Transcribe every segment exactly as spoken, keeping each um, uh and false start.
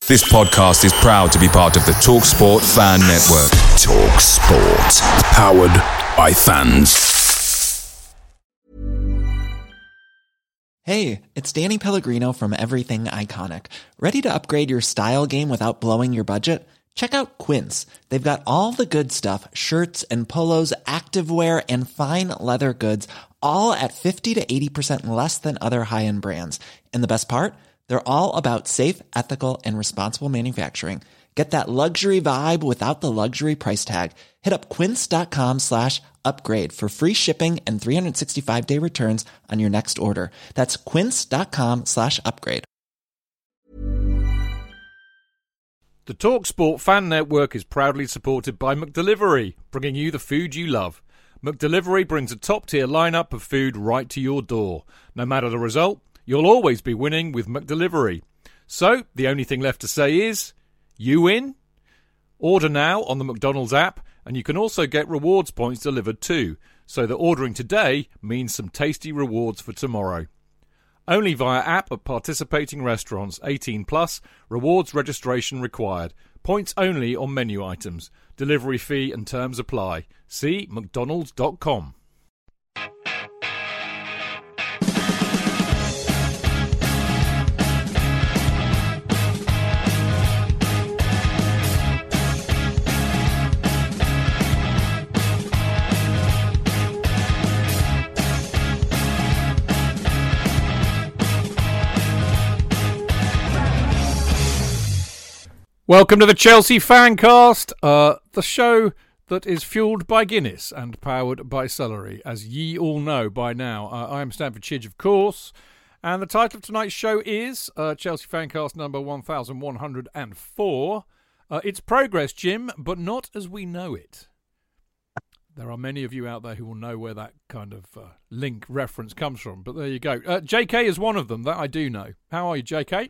This podcast is proud to be part of the TalkSport Fan Network. TalkSport. Powered by fans. Hey, it's Danny Pellegrino from Everything Iconic. Ready to upgrade your style game without blowing your budget? Check out Quince. They've got all the good stuff, shirts and polos, activewear, and fine leather goods, all at fifty to eighty percent less than other high-end brands. And the best part? They're all about safe, ethical, and responsible manufacturing. Get that luxury vibe without the luxury price tag. Hit up quince.com slash upgrade for free shipping and three sixty-five day returns on your next order. That's quince.com slash upgrade. The TalkSport Fan Network is proudly supported by McDelivery, bringing you the food you love. McDelivery brings a top-tier lineup of food right to your door. No matter the result, you'll always be winning with McDelivery. So, the only thing left to say is, you win? Order now on the McDonald's app, and you can also get rewards points delivered too, so that ordering today means some tasty rewards for tomorrow. Only via app at participating restaurants. eighteen plus, rewards registration required. Points only on menu items. Delivery fee and terms apply. See mcdonalds dot com. Welcome to the Chelsea Fancast, uh, the show that is fueled by Guinness and powered by celery, as ye all know by now. Uh, I am Stanford Chidge, of course, and the title of tonight's show is uh, Chelsea Fancast number one thousand one hundred four. Uh, it's progress, Jim, but not as we know it. There are many of you out there who will know where that kind of uh, link reference comes from, but there you go. Uh, J K is one of them, that I do know. How are you, J K?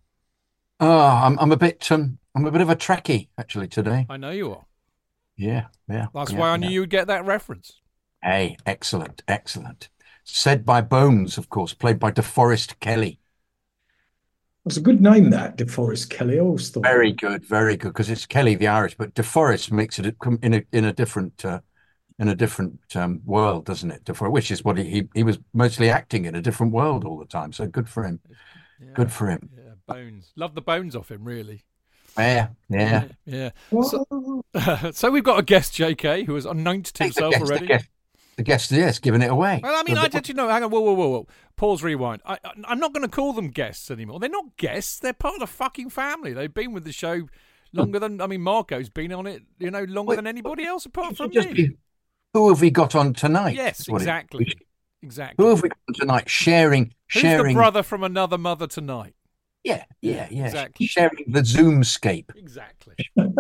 Oh, I'm I'm a bit um I'm a bit of a Trekkie actually today. I know you are. Yeah, yeah. That's yeah, why I knew yeah. you would get that reference. Hey, excellent, excellent. Said by Bones, of course, played by DeForest Kelly. That's a good name, that DeForest Kelly. I always thought. Very good, very good, because it's Kelly the Irish, but DeForest makes it in a in a different uh, in a different um, world, doesn't it? DeForest, which is what he, he he was mostly acting in a different world all the time. So good for him. Yeah, good for him. Yeah, Bones. Love the bones off him, really. Yeah, yeah. Yeah. yeah. So, uh, so we've got a guest, J K, who has announced himself the guest, already. The guest, the guest, yes, giving it away. Well, I mean, I did, you know, hang on, whoa, whoa, whoa, whoa. Pause, rewind. I, I, I'm not going to call them guests anymore. They're not guests. They're part of the fucking family. They've been with the show longer than, I mean, Marco's been on it, you know, longer Wait, than anybody else apart from just me. Be, who have we got on tonight? Yes, exactly. It, exactly. Who have we got on tonight? Sharing, Who's sharing. the brother from another mother tonight? Yeah, yeah, yeah. Exactly. Sharing the Zoomscape. Exactly.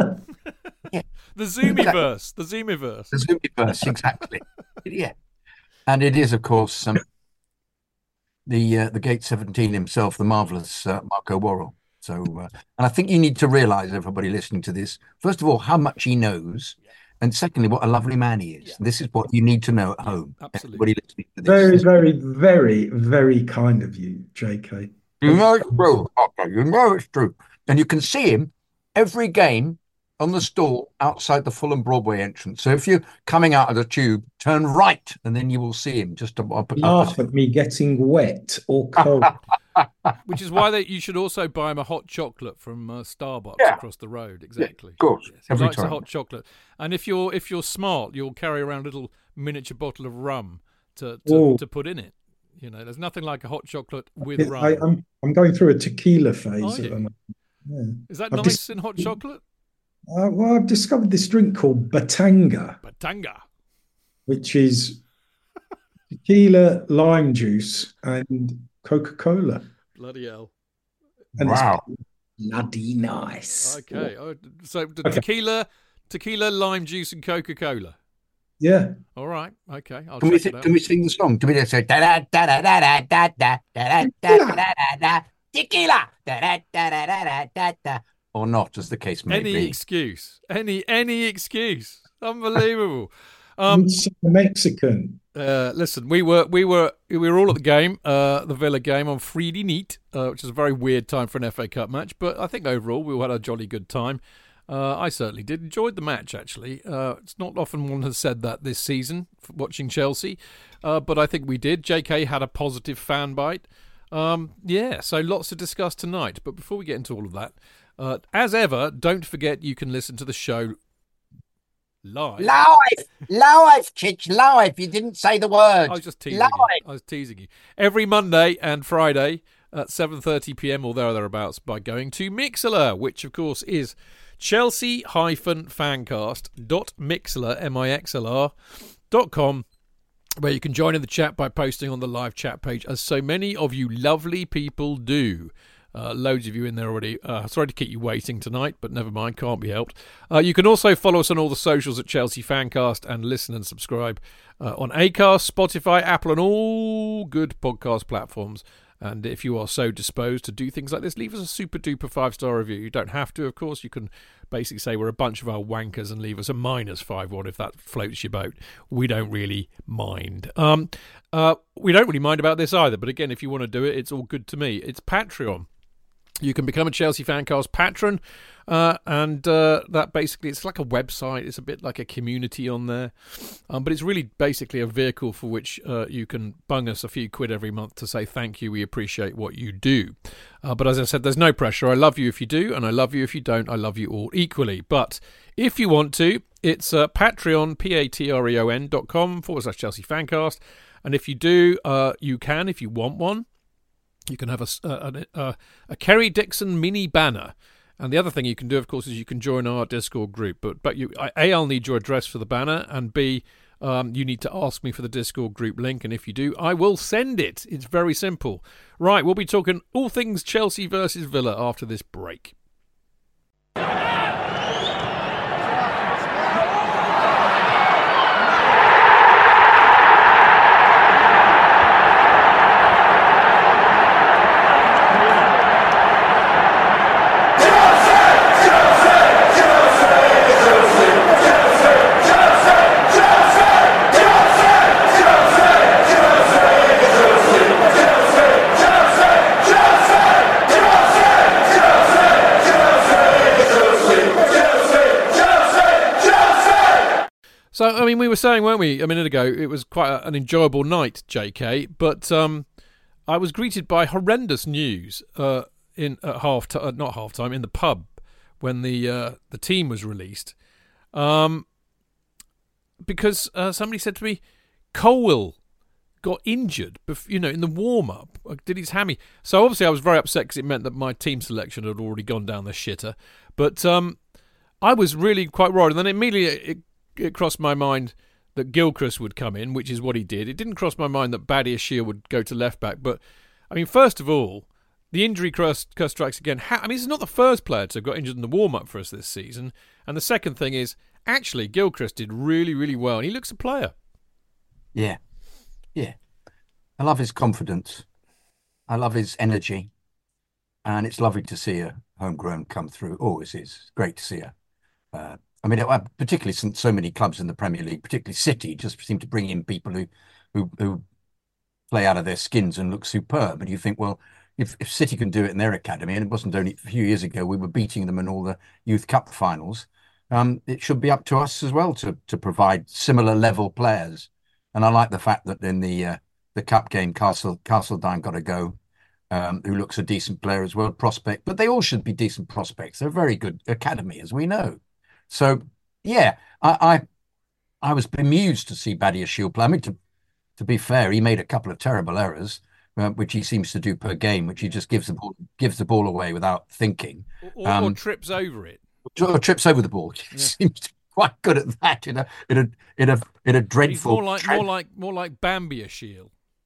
yeah. The Zoomiverse. The Zoomiverse. The Zoomiverse, exactly. yeah. And it is, of course, um, the uh, the Gate seventeen himself, the marvellous uh, Marco Worrell. So, uh, and I think you need to realise, everybody listening to this, first of all, how much he knows. Yeah. And secondly, what a lovely man he is. Yeah. This is what you need to know at home. Absolutely. Everybody listening to this. Very, very, very, very kind of you, J K. You know it's true. Okay, you know it's true. And you can see him every game on the stall outside the Fulham Broadway entrance. So if you're coming out of the tube, turn right, and then you will see him just up. up Laugh at me getting wet or cold. Which is why they, you should also buy him a hot chocolate from uh, Starbucks yeah. across the road. Exactly. Yeah, of course. Yes, he every likes time. a hot chocolate. And if you're if you're smart, you'll carry around a little miniature bottle of rum to to, to put in it. You know, there's nothing like a hot chocolate with rum. I, I'm I'm going through a tequila phase Are at you? the moment. Yeah. Is that I've nice dis- in hot chocolate? Uh, well, I've discovered this drink called Batanga, Batanga, which is tequila, lime juice, and Coca-Cola. Bloody hell! And wow, it's bloody nice. Okay, oh, so the Okay. tequila, tequila, lime juice, and Coca-Cola. Yeah. All right. Okay. I'll Can we, check sing, it out. can we sing the song? Do we just say da da da da da da da da da da da da tequila da da da da da da da or not, as the case may Any be? excuse, any any excuse, unbelievable. Um, It's Mexican. Uh, listen, we were we were we were all at the game, uh, the Villa game on Friday night, uh, which is a very weird time for an F A Cup match. But I think overall we all had a jolly good time. Uh, I certainly did. Enjoyed the match, actually. Uh, it's not often one has said that this season, watching Chelsea, uh, but I think we did. J K had a positive fan bite. Um, yeah, so lots to discuss tonight. But before we get into all of that, uh, as ever, don't forget you can listen to the show live. Live! Live, Chich, live. You didn't say the word. I was just teasing live. you. I was teasing you. Every Monday and Friday at seven thirty p.m. or there or thereabouts by going to Mixlr, which, of course, is chelsea-fancast dot mixlr, M I X L R, dot com, where you can join in the chat by posting on the live chat page, as so many of you lovely people do. Uh, loads of you in there already. Uh, sorry to keep you waiting tonight, but never mind, can't be helped. Uh, you can also follow us on all the socials at Chelsea Fancast and listen and subscribe uh, on Acast, Spotify, Apple, and all good podcast platforms. And if you are so disposed to do things like this, leave us a super duper five star review. You don't have to, of course. You can basically say we're a bunch of our wankers and leave us a minus five one if that floats your boat. We don't really mind. Um, uh, we don't really mind about this either. But again, if you want to do it, it's all good to me. It's Patreon. You can become a Chelsea Fancast patron, uh, and uh, that basically, it's like a website. It's a bit like a community on there, um, but it's really basically a vehicle for which uh, you can bung us a few quid every month to say thank you, we appreciate what you do. Uh, but as I said, there's no pressure. I love you if you do, and I love you if you don't. I love you all equally. But if you want to, it's uh, Patreon, P-A-T-R-E-O-N dot com forward slash Chelsea Fancast, and if you do, uh, you can, if you want one. You can have a, a, a, a Kerry Dixon mini banner. And the other thing you can do, of course, is you can join our Discord group. But but you, A, I'll need your address for the banner, and B, um, you need to ask me for the Discord group link. And if you do, I will send it. It's very simple. Right, we'll be talking all things Chelsea versus Villa after this break. So, I mean, we were saying, weren't we, a minute ago, it was quite a, an enjoyable night, J K, but um, I was greeted by horrendous news uh, in at half t- uh, not half time, in the pub when the uh, the team was released. Um, because uh, somebody said to me, Colwill got injured, bef- you know, in the warm-up, did his hammy. So, obviously, I was very upset because it meant that my team selection had already gone down the shitter. But um, I was really quite worried. And then immediately it It crossed my mind that Gilchrist would come in, which is what he did. It didn't cross my mind that Badiashile would go to left back. But, I mean, first of all, the injury curse, curse strikes again. How, I mean, this is not the first player to have got injured in the warm-up for us this season. And the second thing is, actually, Gilchrist did really, really well. And he looks a player. Yeah. Yeah. I love his confidence. I love his energy. And it's lovely to see a homegrown come through. Always is. Great to see her. Uh, I mean, particularly since so many clubs in the Premier League, particularly City, just seem to bring in people who, who, who play out of their skins and look superb. And you think, well, if, if City can do it in their academy, and it wasn't only a few years ago, we were beating them in all the Youth Cup finals, um, it should be up to us as well to to provide similar level players. And I like the fact that in the uh, the Cup game, Castle Castledine got a go, um, who looks a decent player as well, prospect. But they all should be decent prospects. They're a very good academy, as we know. So, yeah, I, I I was bemused to see Badiashile play. I mean, to, to be fair, he made a couple of terrible errors, uh, which he seems to do per game, which he just gives the ball gives the ball away without thinking. Or, um, or trips over it. Or trips over the ball. He Yeah. seems to be quite good at that in a in a in a in a He's dreadful. more like more like more like Bambiashile.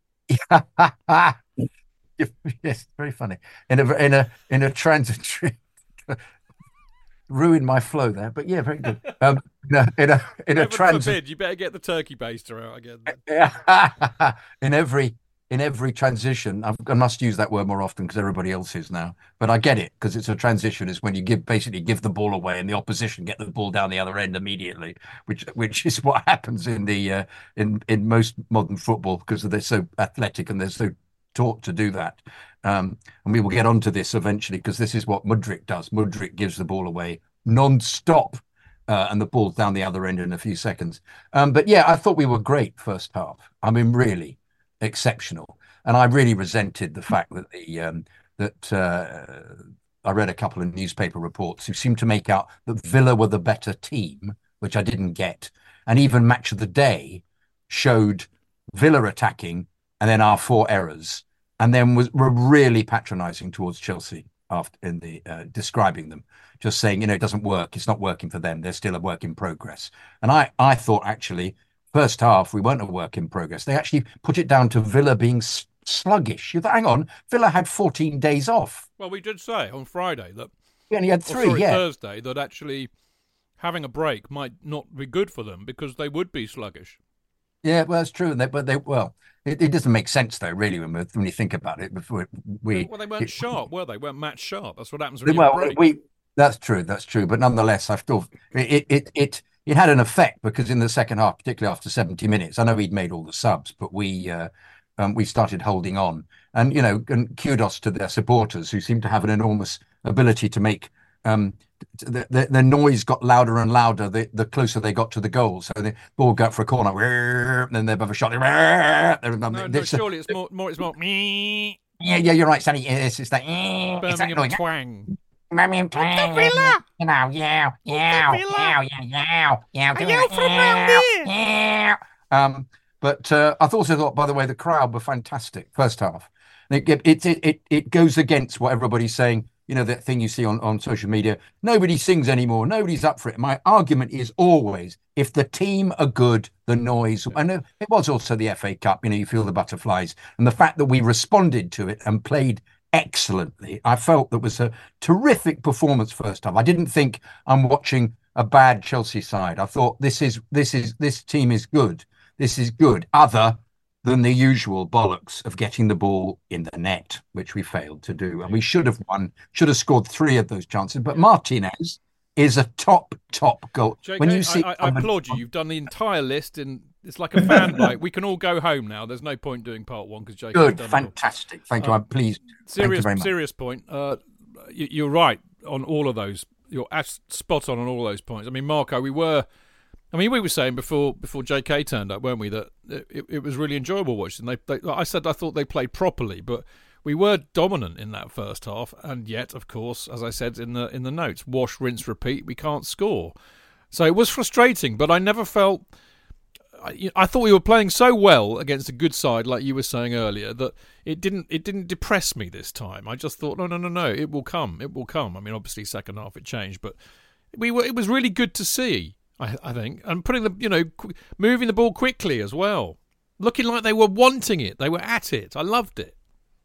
Yes, very funny. In a in a in a transitory. Ruined my flow there, but yeah, very good. Um, in a in a, in a Heaven transit. forbid, you better get the turkey baster out again. In every in every transition, I've, I must use that word more often because everybody else is now, but I get it because it's a transition. Is when you give basically give the ball away and the opposition get the ball down the other end immediately, which which is what happens in the uh, in in most modern football because they're so athletic and they're so taught to do that. Um, and we will get onto this eventually because this is what Mudryk does. Mudryk gives the ball away non-stop. Uh, and the ball's down the other end in a few seconds. Um, but yeah, I thought we were great first half. I mean, really exceptional. And I really resented the fact that the um, that uh, I read a couple of newspaper reports who seemed to make out that Villa were the better team, which I didn't get. And even Match of the Day showed Villa attacking and then our four errors, and then was were really patronising towards Chelsea after in the uh, describing them. Just saying, you know, it doesn't work. It's not working for them. They're still a work in progress. And I, I thought actually, first half, we weren't a work in progress. They actually put it down to Villa being s- sluggish. You thought, hang on, Villa had fourteen days off. Well, we did say on Friday that, We only had three, or sorry, yeah. Thursday, that actually having a break might not be good for them because they would be sluggish. Yeah, well, that's true. And they, but they, well, it, it doesn't make sense though, really, when we, when you think about it. Before we, Well, they weren't it, sharp, were they? They weren't match sharp. That's what happens when you well, have a break. we. That's true. That's true. But nonetheless, I thought it, it it it had an effect because in the second half, particularly after seventy minutes, I know he'd made all the subs, but we uh, um, we started holding on. And you know, and kudos to their supporters who seem to have an enormous ability to make um, the, the the noise got louder and louder the, the closer they got to the goal. So the ball go for a corner, and then they have a shot. No, no, surely it's more, more, it's more. Yeah, yeah, you're right, Sonny. It's, it's that. It's that Birmingham twang. Birmingham twang. Villa. You know, yeah, yeah, Villa. yeah, yeah, yeah, yeah. I yell from round here. Yeah. Um, but uh, I also thought, by the way, the crowd were fantastic first half. It it it it, it goes against what everybody's saying. You know, that thing you see on, on social media. Nobody sings anymore. Nobody's up for it. My argument is always, if the team are good, the noise. I know it was also the F A Cup. You know, you feel the butterflies, and the fact that we responded to it and played excellently. I felt that was a terrific performance first half. I didn't think I'm watching a bad Chelsea side. I thought this is this is this team is good. This is good. Other than the usual bollocks of getting the ball in the net, which we failed to do. And we should have won, should have scored three of those chances. But Martinez is a top, top goal. J K, when you see, I, I, I applaud you. You've done the entire list, and it's like a fan bite. We can all go home now. There's no point doing part one because J K. Good, fantastic. Thank you. Um, I'm pleased. Serious, Thank you very much. serious point. Uh, you, you're right on all of those. You're spot on on all those points. I mean, Marco, we were. I mean, we were saying before before J K turned up, weren't we, that it, it was really enjoyable watching. They, they, I said I thought they played properly, but we were dominant in that first half, and yet, of course, as I said in the in the notes, wash, rinse, repeat. We can't score, so it was frustrating. But I never felt. I, I thought we were playing so well against a good side, like you were saying earlier, that it didn't it didn't depress me this time. I just thought, no, no, no, no, it will come, it will come. I mean, obviously, second half it changed, but we were. It was really good to see. I, I think, and putting the, you know, qu- moving the ball quickly as well, looking like they were wanting it, they were at it. I loved it.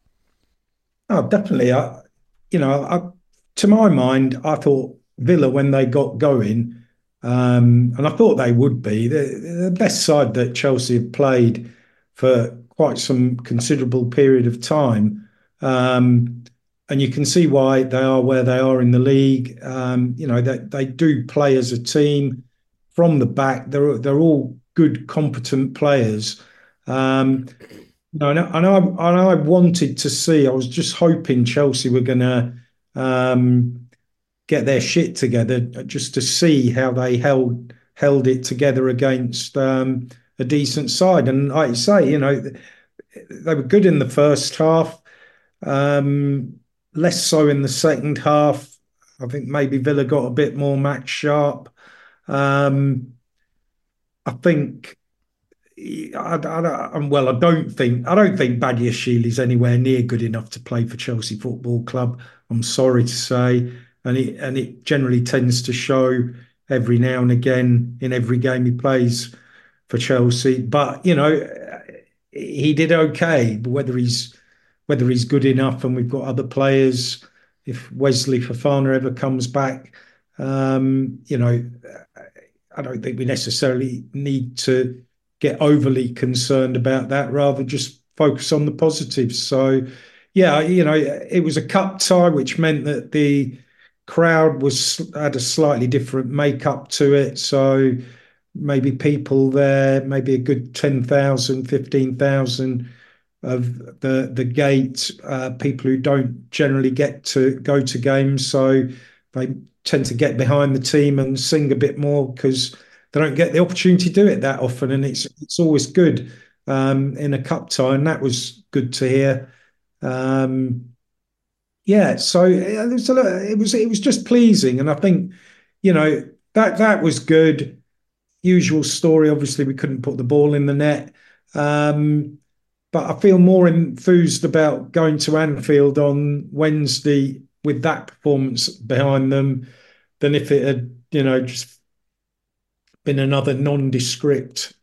Oh, definitely. I, you know, I, to my mind, I thought Villa when they got going, um, and I thought they would be the, the best side that Chelsea have played for quite some considerable period of time. Um, And you can see why they are where they are in the league. Um, you know, they, they do play as a team from the back. They're they're all good, competent players. Um, you know, and, I, and, I, and I wanted to see, I was just hoping Chelsea were going to um, get their shit together just to see how they held held it together against um, a decent side. And like you say, you know, they were good in the first half. Um, Less so in the second half. I think maybe Villa got a bit more match sharp. Um, I think, I, I, well, I don't think I don't think Badiashile is anywhere near good enough to play for Chelsea Football Club. I'm sorry to say, and it and it generally tends to show every now and again in every game he plays for Chelsea. But you know, he did okay. But whether he's Whether he's good enough, and we've got other players. If Wesley Fofana ever comes back, um, you know, I don't think we necessarily need to get overly concerned about that. Rather, just focus on the positives. So, yeah, you know, it was a cup tie, which meant that the crowd was had a slightly different makeup to it. So maybe people there, maybe a good ten thousand, fifteen thousand of the the gate, uh, people who don't generally get to go to games. So they tend to get behind the team and sing a bit more because they don't get the opportunity to do it that often. And it's it's always good um, in a cup tie, and that was good to hear. Um, yeah, so it was, a, it was it was just pleasing, and I think you know that that was good. Usual story. Obviously, we couldn't put the ball in the net, um, but I feel more enthused about going to Anfield on Wednesday with that performance behind them than if it had, you know, just been another nondescript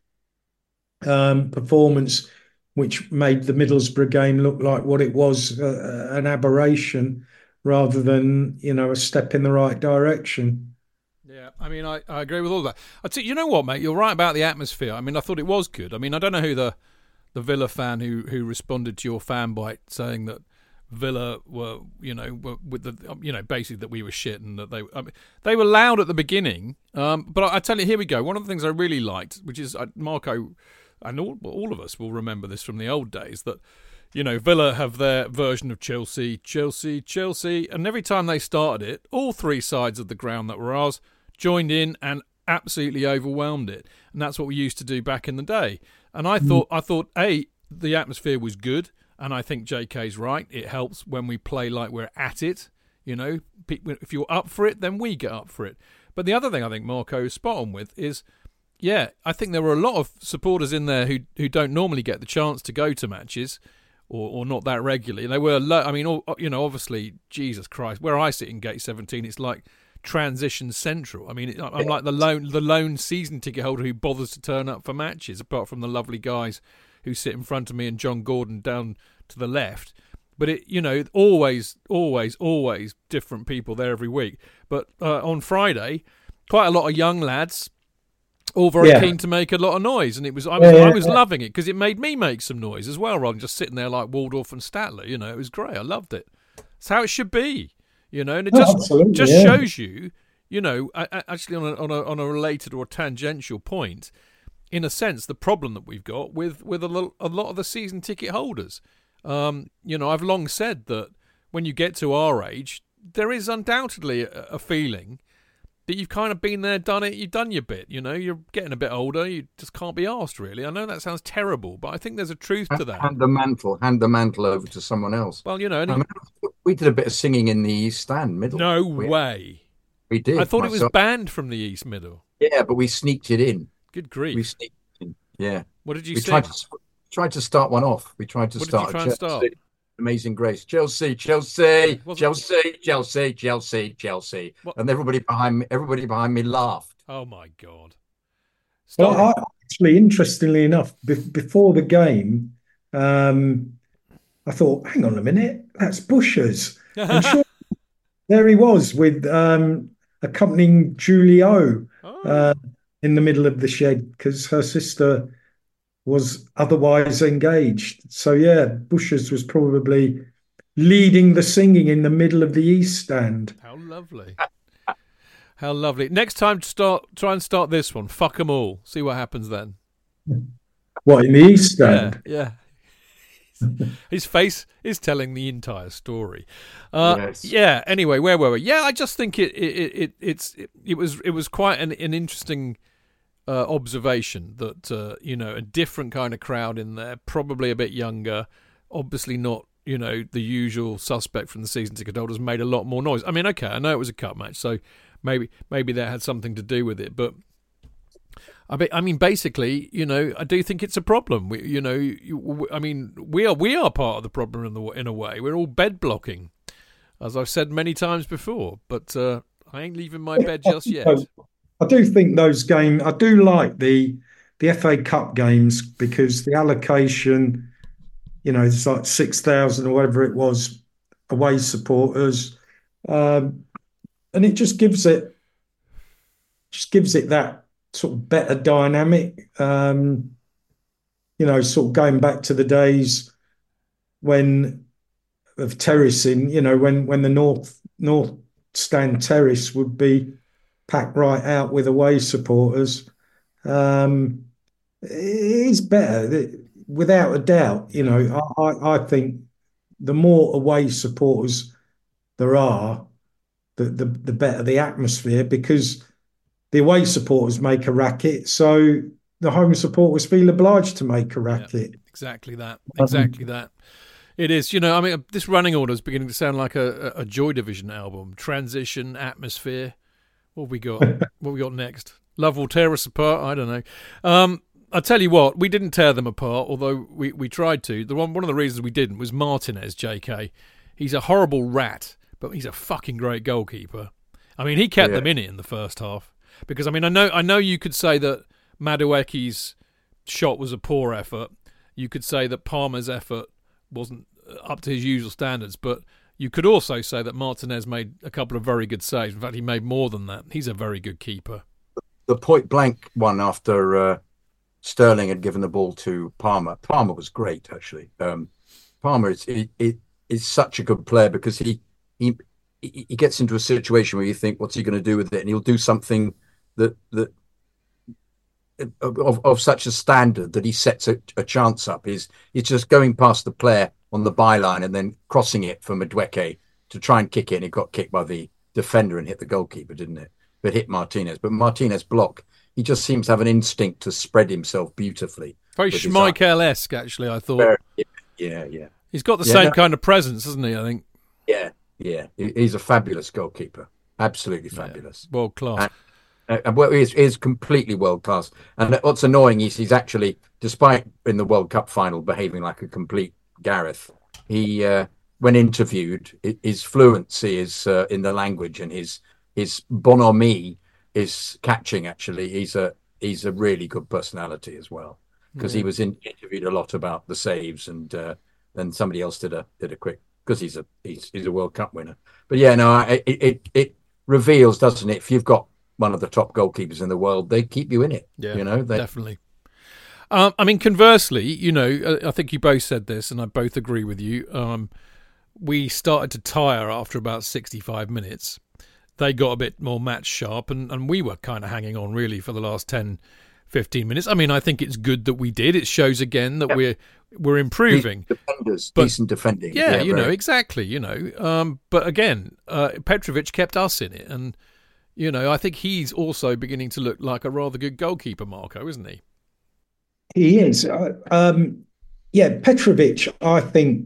um, performance, which made the Middlesbrough game look like what it was, uh, an aberration rather than, you know, a step in the right direction. Yeah, I mean, I, I agree with all that. I t- you know what, mate? You're right about the atmosphere. I mean, I thought it was good. I mean, I don't know who the the Villa fan who, who responded to your fan bite saying that Villa were, you know, were with the, you know, basically that we were shit and that they, I mean, they were loud at the beginning. Um, but I, I tell you, here we go. One of the things I really liked, which is uh, Marco, and all, all of us will remember this from the old days, that, you know, Villa have their version of Chelsea, Chelsea, Chelsea, and every time they started it, all three sides of the ground that were ours joined in and absolutely overwhelmed it. And that's what we used to do back in the day. And I thought, I thought, A, the atmosphere was good. And I think J K's right. It helps when we play like we're at it. You know, if you're up for it, then we get up for it. But the other thing I think Marco is spot on with is, yeah, I think there were a lot of supporters in there who who don't normally get the chance to go to matches or, or not that regularly. They were, lo- I mean, all, you know, obviously, Jesus Christ, where I sit in Gate seventeen, it's like transition central. I mean, I'm like the lone the lone season ticket holder who bothers to turn up for matches, apart from the lovely guys who sit in front of me and John Gordon down to the left. But it, you know, always, always, always different people there every week. But uh, on Friday, quite a lot of young lads, all very yeah. keen to make a lot of noise, and it was I was yeah, yeah, I was yeah. loving it because it made me make some noise as well, rather than just sitting there like Waldorf and Statler. You know, it was great. I loved it. It's how it should be. You know, and it just oh, just yeah. shows you, you know, actually on a, on a on a related or tangential point, in a sense, the problem that we've got with with a lot, a lot of the season ticket holders. Um, you know, I've long said that when you get to our age, there is undoubtedly a, a feeling that you've kind of been there, done it, you've done your bit. You know, you're getting a bit older, you just can't be asked, really. I know that sounds terrible, but I think there's a truth to that. Hand the mantle, hand the mantle over to someone else. Well, you know, and I mean, we did a bit of singing in the East Stand middle. No we, way. We did. I thought myself. It was banned from the East Middle. Yeah, but we sneaked it in. Good grief. We sneaked it in. Yeah. What did you we sing? Tried to, tried to start one off. We tried to what start. What did you try a and Chelsea, start? Amazing Grace. Chelsea, Chelsea, Wasn't Chelsea, it? Chelsea, Chelsea, Chelsea. What? And everybody behind me, everybody behind me laughed. Oh my God. Stop. Well, I, actually, interestingly enough, be, before the game, um, I thought, hang on a minute, that's Bushers. And sure, there he was with um, accompanying Julie O oh. uh, in the middle of the shed because her sister was otherwise engaged. So, yeah, Bushers was probably leading the singing in the middle of the East Stand. How lovely. How lovely. Next time, start try and start this one. Fuck 'em all. See what happens then. What, in the East Stand? Yeah. yeah. His face is telling the entire story. Uh, yes. Yeah. Anyway, where were we? Yeah, I just think it it it it's it, it was it was quite an, an interesting uh, observation that uh, you know, a different kind of crowd in there, probably a bit younger, obviously not, you know, the usual suspect from the season ticket holders, made a lot more noise. I mean, okay, I know it was a cup match, so maybe maybe that had something to do with it, but I mean, I mean, basically, you know, I do think it's a problem. We, you know, you, I mean, we are we are part of the problem in the in a way. We're all bed blocking, as I've said many times before. But uh, I ain't leaving my bed just yet. I do think those games. I do like the the F A Cup games because the allocation, you know, it's like six thousand or whatever it was away supporters, um, and it just gives it just gives it that sort of better dynamic. Um, you know, sort of going back to the days when of terracing, you know, when when the north north stand terrace would be packed right out with away supporters. Um, it is better, without a doubt. You know, I, I think the more away supporters there are, the, the the better the atmosphere, because the away supporters make a racket, so the home supporters feel obliged to make a racket. Yeah, exactly that. Exactly um, that. It is. You know, I mean, this running order is beginning to sound like a, a Joy Division album. Transition, atmosphere. What have we got? What have we got next? Love will tear us apart. I don't know. Um, I tell you what, we didn't tear them apart, although we, we tried to. The one one of the reasons we didn't was Martinez, J K. He's a horrible rat, but he's a fucking great goalkeeper. I mean, he kept yeah. them in it in the first half. Because, I mean, I know I know you could say that Madueke's shot was a poor effort. You could say that Palmer's effort wasn't up to his usual standards, but you could also say that Martinez made a couple of very good saves. In fact, he made more than that. He's a very good keeper. The point blank one after uh, Sterling had given the ball to Palmer. Palmer was great, actually. Um, Palmer is he, he, is such a good player because he he he gets into a situation where you think, what's he going to do with it? And he'll do something that that of, of such a standard that he sets a, a chance up. Is it's just going past the player on the byline and then crossing it for Madueke to try and kick it. And it got kicked by the defender and hit the goalkeeper, didn't it? But hit Martinez. But Martinez block. He just seems to have an instinct to spread himself beautifully. Very Schmeichel-esque, actually, I thought. Very, yeah, yeah. He's got the yeah, same no, kind of presence, hasn't he, I think? Yeah, yeah. He's a fabulous goalkeeper. Absolutely fabulous. Yeah, world class. And, and well, he's, he's completely world class. And what's annoying is he's actually, despite in the World Cup final behaving like a complete Gareth, he, uh, when interviewed, his fluency is uh, in the language, and his his bonhomie is catching. Actually, he's a he's a really good personality as well, because yeah. he was in, interviewed a lot about the saves, and uh, then somebody else did a did a quick, because he's a he's he's a World Cup winner. But yeah, no, it it it reveals, doesn't it? If you've got one of the top goalkeepers in the world, they keep you in it. Yeah, you know, they, definitely. Um, I mean, conversely, you know, I think you both said this, and I both agree with you. Um, we started to tire after about sixty-five minutes. They got a bit more match sharp, and, and we were kind of hanging on really for the last ten, fifteen minutes. I mean, I think it's good that we did. It shows again that yeah. we're we're improving. Decent defenders, but, decent defending. Yeah, yeah you very. know, exactly, you know. Um, but again, uh, Petrovic kept us in it, and, you know, I think he's also beginning to look like a rather good goalkeeper, Marco, isn't he? He is. Uh, um, yeah, Petrovic, I think,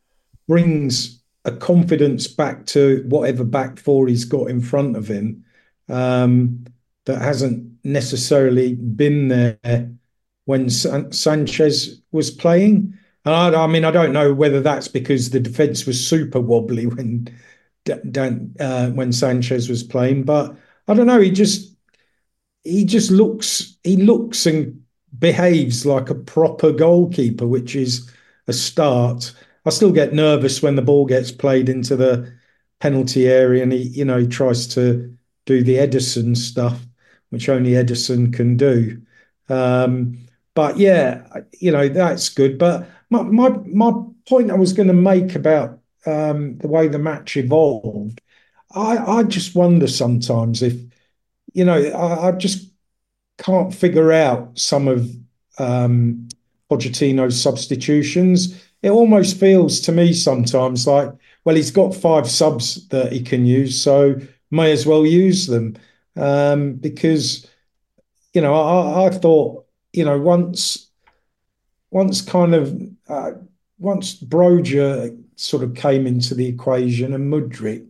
brings a confidence back to whatever back four he's got in front of him, um, that hasn't necessarily been there when San- Sanchez was playing. And I, I mean, I don't know whether that's because the defence was super wobbly when Dan, uh, when Sanchez was playing, but I don't know. He just he just looks he looks and behaves like a proper goalkeeper, which is a start. I still get nervous when the ball gets played into the penalty area and he, you know, he tries to do the Edison stuff, which only Edison can do. Um, but yeah, you know, that's good. But my my, my point I was going to make about um, the way the match evolved, I, I just wonder sometimes if, you know, I, I just can't figure out some of um, Pochettino's substitutions. It almost feels to me sometimes like, well, he's got five subs that he can use, so may as well use them. Um, because, you know, I, I thought, you know, once, once kind of, uh, once Broja sort of came into the equation and Mudryk.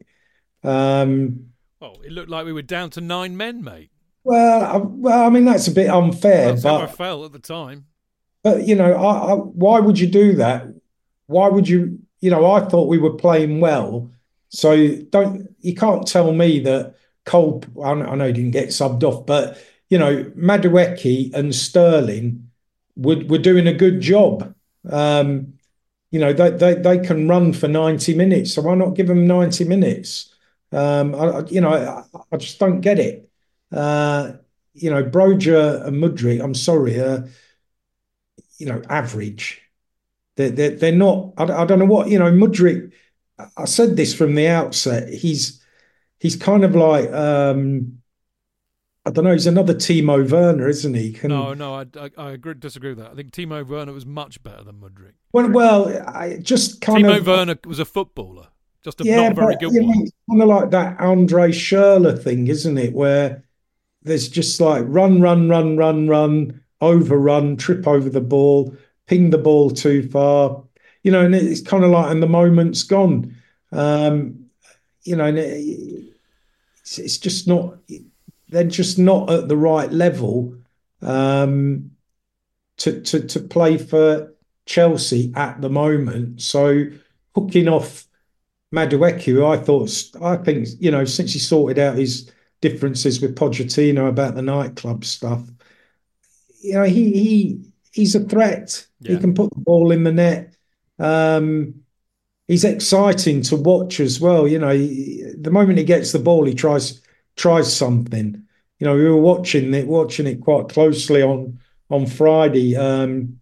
Um, oh, it looked like we were down to nine men, mate. Well, I, well, I mean, that's a bit unfair. That's but, how I felt at the time. But, you know, I, I, why would you do that? Why would you, you know, I thought we were playing well. So don't, you can't tell me that Cole, I know he didn't get subbed off, but, you know, Madueke and Sterling would, were doing a good job. Um, you know, they, they, they can run for ninety minutes. So why not give them ninety minutes? Um, I, you know, I, I just don't get it. Uh, you know, Broja and Mudryk, I'm sorry, uh, you know, average. They're, they're, they're not, I, I don't know what, you know, Mudryk, I said this from the outset, he's he's kind of like, um, I don't know, he's another Timo Werner, isn't he? Can, no, no, I, I, I agree, disagree with that. I think Timo Werner was much better than Mudryk. Well, well, I just kind Timo of... Timo Werner was a footballer, just a yeah, not a very but, good you know, one. it's kind of like that Andre Schürrle thing, isn't it? Where there's just like run, run, run, run, run, overrun, trip over the ball, ping the ball too far, you know, and it's kind of like, and the moment's gone. Um, you know, and it's, it's just not, they're just not at the right level um, to, to, to play for Chelsea at the moment. So hooking off Madueke, who I thought, I think, you know, since he sorted out his differences with Pochettino about the nightclub stuff, you know, he he he's a threat. Yeah. He can put the ball in the net. Um, he's exciting to watch as well. You know, he, the moment he gets the ball, he tries tries something. You know, we were watching it watching it quite closely on on Friday. Um,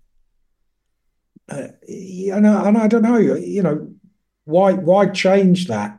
uh, and, I, and I don't know, you know, why why change that?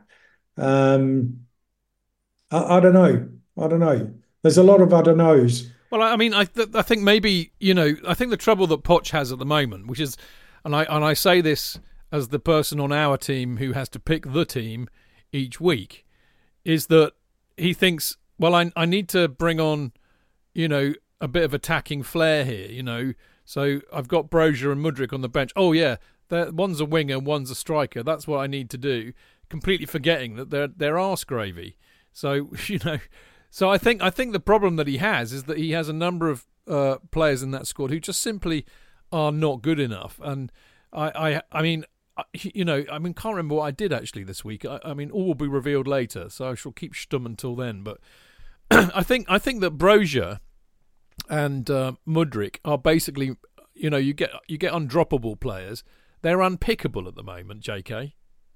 Um, I, I don't know. I don't know. There's a lot of I don't knows. Well, I mean, I th- I think maybe, you know, I think the trouble that Poch has at the moment, which is, and I and I say this as the person on our team who has to pick the team each week, is that he thinks, well, I I need to bring on, you know, a bit of attacking flair here, you know. So I've got Brozier and Mudryk on the bench. Oh yeah, one's a winger, one's a striker. That's what I need to do. Completely forgetting that they're they're arse gravy. So you know. So I think I think the problem that he has is that he has a number of uh, players in that squad who just simply are not good enough. And I, I, I mean, you know, I mean, can't remember what I did actually this week. I, I mean, all will be revealed later, so I shall keep stum until then. But I think I think that Brozier and uh, Mudryk are basically, you know, you get you get undroppable players. They're unpickable at the moment, J K.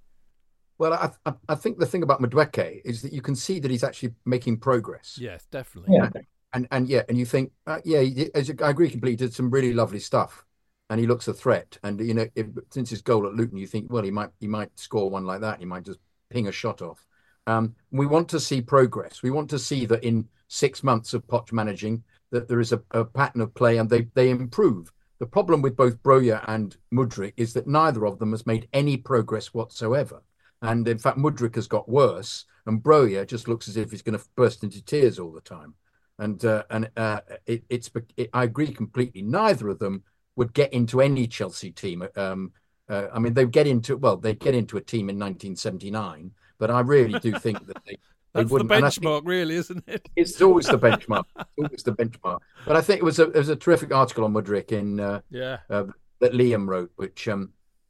Well, I, I think the thing about Madueke is that you can see that he's actually making progress. Yes, definitely. Yeah. And, and, and yeah, and you think, uh, yeah, as I agree completely, he did some really lovely stuff, and he looks a threat. And you know, if, since his goal at Luton, you think, well, he might he might score one like that. He might just ping a shot off. Um, we want to see progress. We want to see that in six months of Poch managing, that there is a, a pattern of play and they they improve. The problem with both Broja and Mudryk is that neither of them has made any progress whatsoever. And in fact, Mudryk has got worse, and Broja just looks as if he's going to burst into tears all the time. And uh, and uh, it, it's it, I agree completely. Neither of them would get into any Chelsea team. Um, uh, I mean, they get into well, they get into a team in nineteen seventy-nine, but I really do think that they. That's they the benchmark, really, isn't it? It's always the benchmark. It's always the benchmark. But I think it was a it was a terrific article on Mudryk in uh, yeah uh, that Liam wrote, which um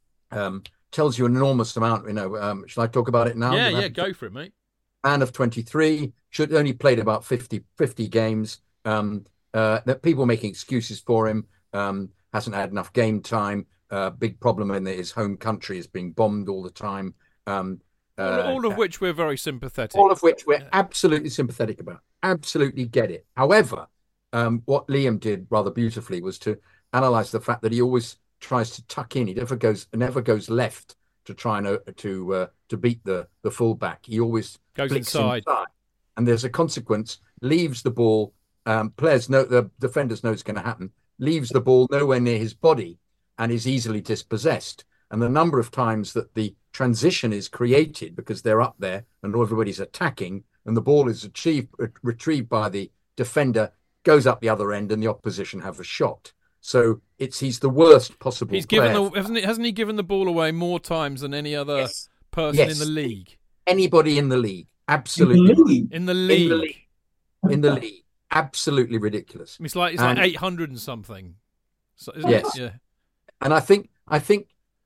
um. tells you an enormous amount, you know. Um, shall I talk about it now? Yeah, yeah, go for it, mate. Man of twenty-three, should only played about fifty, fifty games. Um, uh, that people making excuses for him. Um, hasn't had enough game time. Uh, big problem in his home country is being bombed all the time. Um, all, uh, all of which we're very sympathetic. All of which we're yeah. absolutely sympathetic about. Absolutely get it. However, um, what Liam did rather beautifully was to analyse the fact that he always tries to tuck in. He never goes never goes left to try and uh, to uh, to beat the the fullback. He always goes flicks inside. inside, and there's a consequence. Leaves the ball. Um, players know the defenders know it's going to happen. Leaves the ball nowhere near his body, and is easily dispossessed. And the number of times that the transition is created because they're up there and everybody's attacking, and the ball is achieved, retrieved by the defender, goes up the other end, and the opposition have a shot. So it's he's the worst possible. He's given player. the hasn't he, hasn't he given the ball away more times than any other yes. person yes. in the league? Anybody in the league, absolutely in the league. In the league, in the league, in the league. Absolutely ridiculous. It's like it's and, like eight hundred and something. So, isn't yes, it? Yeah. And I think I think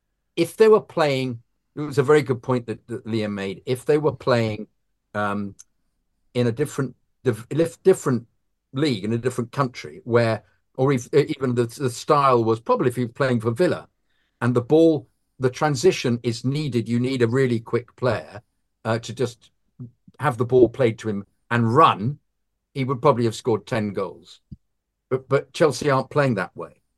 if they were playing, it was a very good point that, that Liam made. If they were playing um, in a different different league in a different country where. Or if, even the, the style was probably if you're playing for Villa and the ball, the transition is needed. You need a really quick player uh, to just have the ball played to him and run. He would probably have scored ten goals. But, but Chelsea aren't playing that way.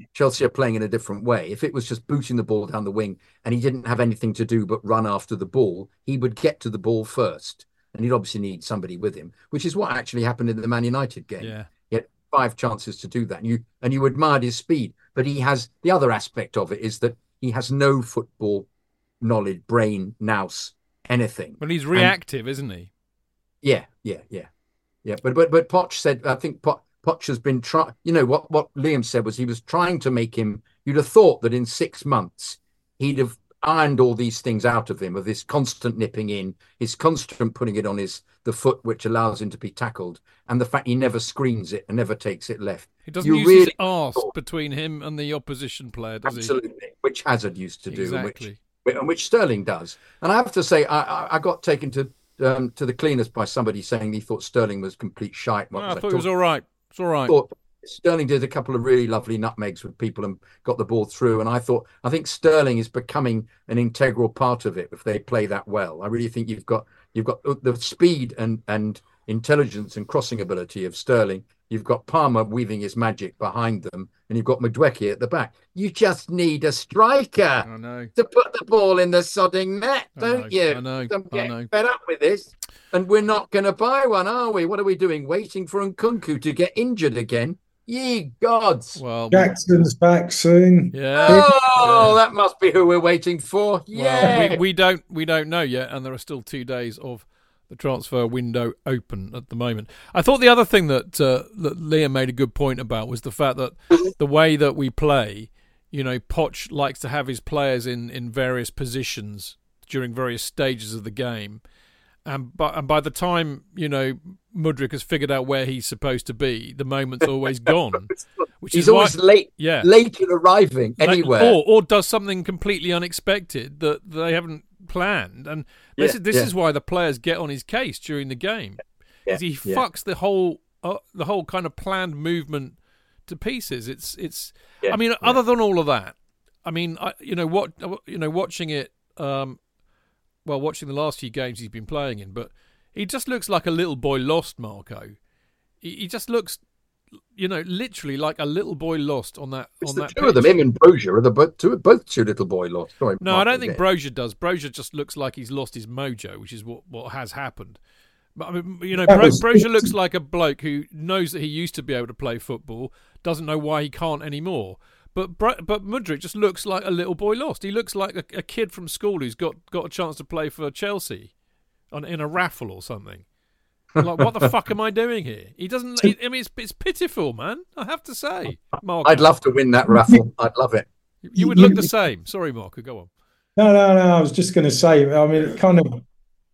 Chelsea are playing in a different way. If it was just booting the ball down the wing and he didn't have anything to do but run after the ball, he would get to the ball first. And he'd obviously need somebody with him, which is what actually happened in the Man United game. Yeah. He had five chances to do that. And you, and you admired his speed. But he has, the other aspect of it is that he has no football knowledge, brain, nous, anything. Well, he's reactive, and, isn't he? Yeah, yeah, yeah. Yeah, but but but Poch said, I think Poch, Poch has been trying, you know, what, what Liam said was he was trying to make him, you'd have thought that in six months he'd have ironed all these things out of him, of this constant nipping in, his constant putting it on his the foot, which allows him to be tackled, and the fact he never screens it and never takes it left. He doesn't you use really his arse thought, between him and the opposition player, does absolutely, he? Absolutely, which Hazard used to do, exactly. and which, and which Sterling does. And I have to say, I, I got taken to um, to the cleaners by somebody saying he thought Sterling was complete shite. No, was I I thought it was all right. It's all right. I thought Sterling did a couple of really lovely nutmegs with people and got the ball through. And I thought, I think Sterling is becoming an integral part of it if they play that well. I really think you've got you've got the speed and and intelligence and crossing ability of Sterling. You've got Palmer weaving his magic behind them, and you've got Madueke at the back. You just need a striker I know. to put the ball in the sodding net, don't I you? I know. I'm getting I know. fed up with this. And we're not going to buy one, are we? What are we doing? Waiting for Nkunku to get injured again? Ye gods. Well, Jackson's back soon. Yeah. Oh, yeah. that must be who we're waiting for. Yeah. Well, we, we don't we don't know yet, and there are still two days of the transfer window open at the moment. I thought the other thing that uh, that Liam made a good point about was the fact that the way that we play, you know, Poch likes to have his players in, in various positions during various stages of the game. And by, and by the time, you know, Mudryk has figured out where he's supposed to be, the moment's always gone. Which he's is always why, late, yeah. late in arriving anywhere. Or, or does something completely unexpected that they haven't planned. And this, yeah, is, this yeah. is why the players get on his case during the game. Yeah, he yeah. fucks the whole uh, the whole kind of planned movement to pieces. It's it's. Yeah, I mean, yeah. other than all of that, I mean, I, you know what, you know, watching it, um, well, watching the last few games he's been playing in, but he just looks like a little boy lost, Marco. He, he just looks, you know, literally like a little boy lost on that. It's on the that two pitch. of them, him and Brozier, are the both two, both two little boy lost. Sorry, No, Mark, I don't think again. Brozier does. Brozier just looks like he's lost his mojo, which is what, what has happened. But I mean, you know, That Bro- was- Brozier looks like a bloke who knows that he used to be able to play football, doesn't know why he can't anymore. But Bro- but Mudryk just looks like a little boy lost. He looks like a, a kid from school who's got, got a chance to play for Chelsea on in a raffle or something. Like, what the fuck am I doing here? He doesn't. He, I mean, it's it's pitiful, man. I have to say, Mark. I'd love to win that raffle. I'd love it. You would look the same. Sorry, Mark. Go on. No, no, no. I was just going to say. I mean, it kind of.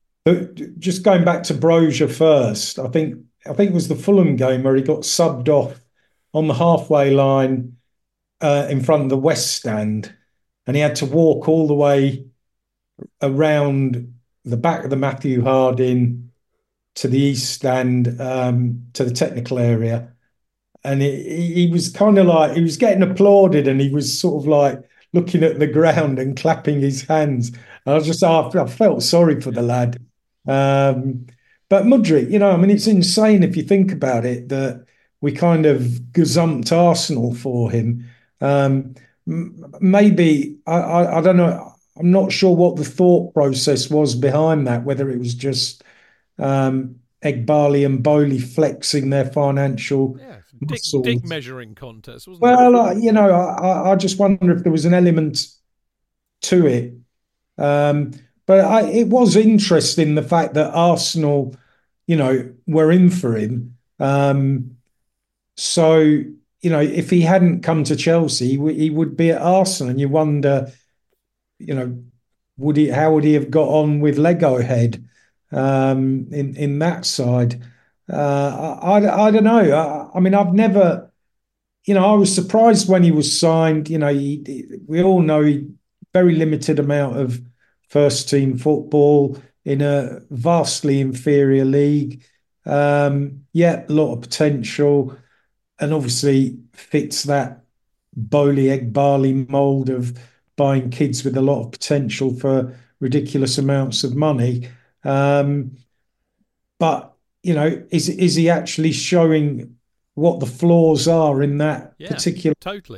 But just going back to Brozier first, I think I think it was the Fulham game where he got subbed off on the halfway line uh, in front of the West Stand, and he had to walk all the way around the back of the Matthew Harding to the East Stand um, to the technical area, and he, he was kind of like he was getting applauded, and he was sort of like looking at the ground and clapping his hands. And I was just I, I felt sorry for the lad. Um, but Mudryk, you know, I mean, it's insane if you think about it that we kind of gazumped Arsenal for him. Um, m- maybe I, I, I don't know. I'm not sure what the thought process was behind that. Whether it was just um, Eghbali and Bowley flexing their financial Yeah, dick, muscles. dick measuring contest, wasn't Well, it? uh, you know, I, I just wonder if there was an element to it. Um, but I, it was interesting the fact that Arsenal, you know, were in for him. Um, so, you know, if he hadn't come to Chelsea, he, w- he would be at Arsenal. And you wonder, you know, would he? How would he have got on with Lego Head um, in in that side? Uh, I, I I don't know. I, I mean, I've never. You know, I was surprised when he was signed. You know, he, he- we all know he very limited amount of first team football in a vastly inferior league. Um, yeah, a lot of potential, and obviously fits that Bowley Eghbali mold of buying kids with a lot of potential for ridiculous amounts of money. Um, but you know, is is he actually showing what the flaws are in that Yeah, particular? totally.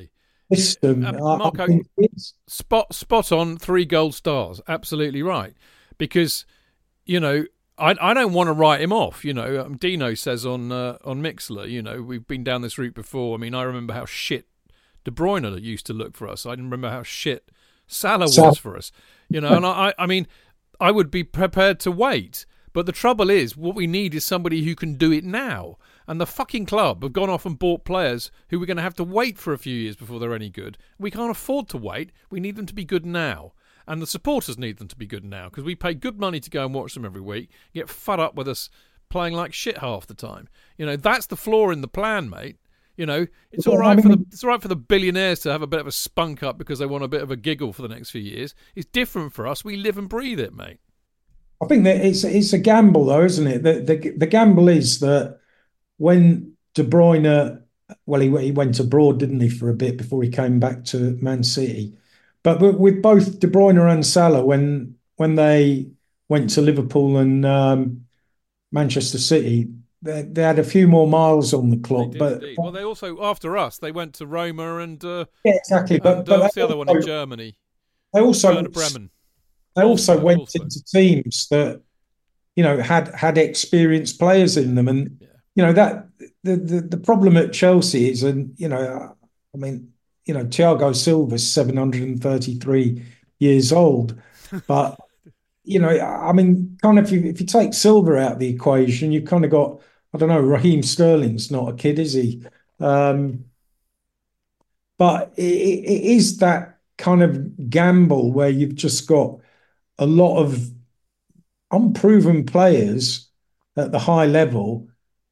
system. Um, I, I Marco, think it's spot spot on. Three gold stars. Absolutely right. Because you know, I I don't want to write him off. You know, um, Dino says on uh, on Mixler. You know, we've been down this route before. I mean, I remember how shit De Bruyne used to look for us. I remember how shit Salah so, was for us. You know, and I I mean, I would be prepared to wait. But the trouble is, what we need is somebody who can do it now. And the fucking club have gone off and bought players who we're going to have to wait for a few years before they're any good. We can't afford to wait. We need them to be good now. And the supporters need them to be good now because we pay good money to go and watch them every week, get fed up with us playing like shit half the time. You know, that's the flaw in the plan, mate. You know, it's all right for the it's all right for the billionaires to have a bit of a spunk up because they want a bit of a giggle for the next few years. It's different for us. We live and breathe it, mate. I think that it's it's a gamble, though, isn't it? The the, the gamble is that when De Bruyne, well, he he went abroad, didn't he, for a bit before he came back to Man City. But with both De Bruyne and Salah, when when they went to Liverpool and um, Manchester City, they, they had a few more miles on the clock. They did, but indeed. Well, they also after us, they went to Roma and uh, yeah, exactly. But and, but uh, what's the other also, one in Germany? They also Werder Bremen. They also Wolfsburg, went Wolfsburg. into teams that, you know, had had experienced players in them, and Yeah. you know that the, the the problem at Chelsea is, and you know, I mean, you know, Thiago Silva's seven hundred and thirty-three years old, but you know, I mean, kind of if you, if you take Silva out of the equation, you've kind of got, I don't know, Raheem Sterling's not a kid, is he? Um, but it, it is that kind of gamble where you've just got a lot of unproven players at the high level,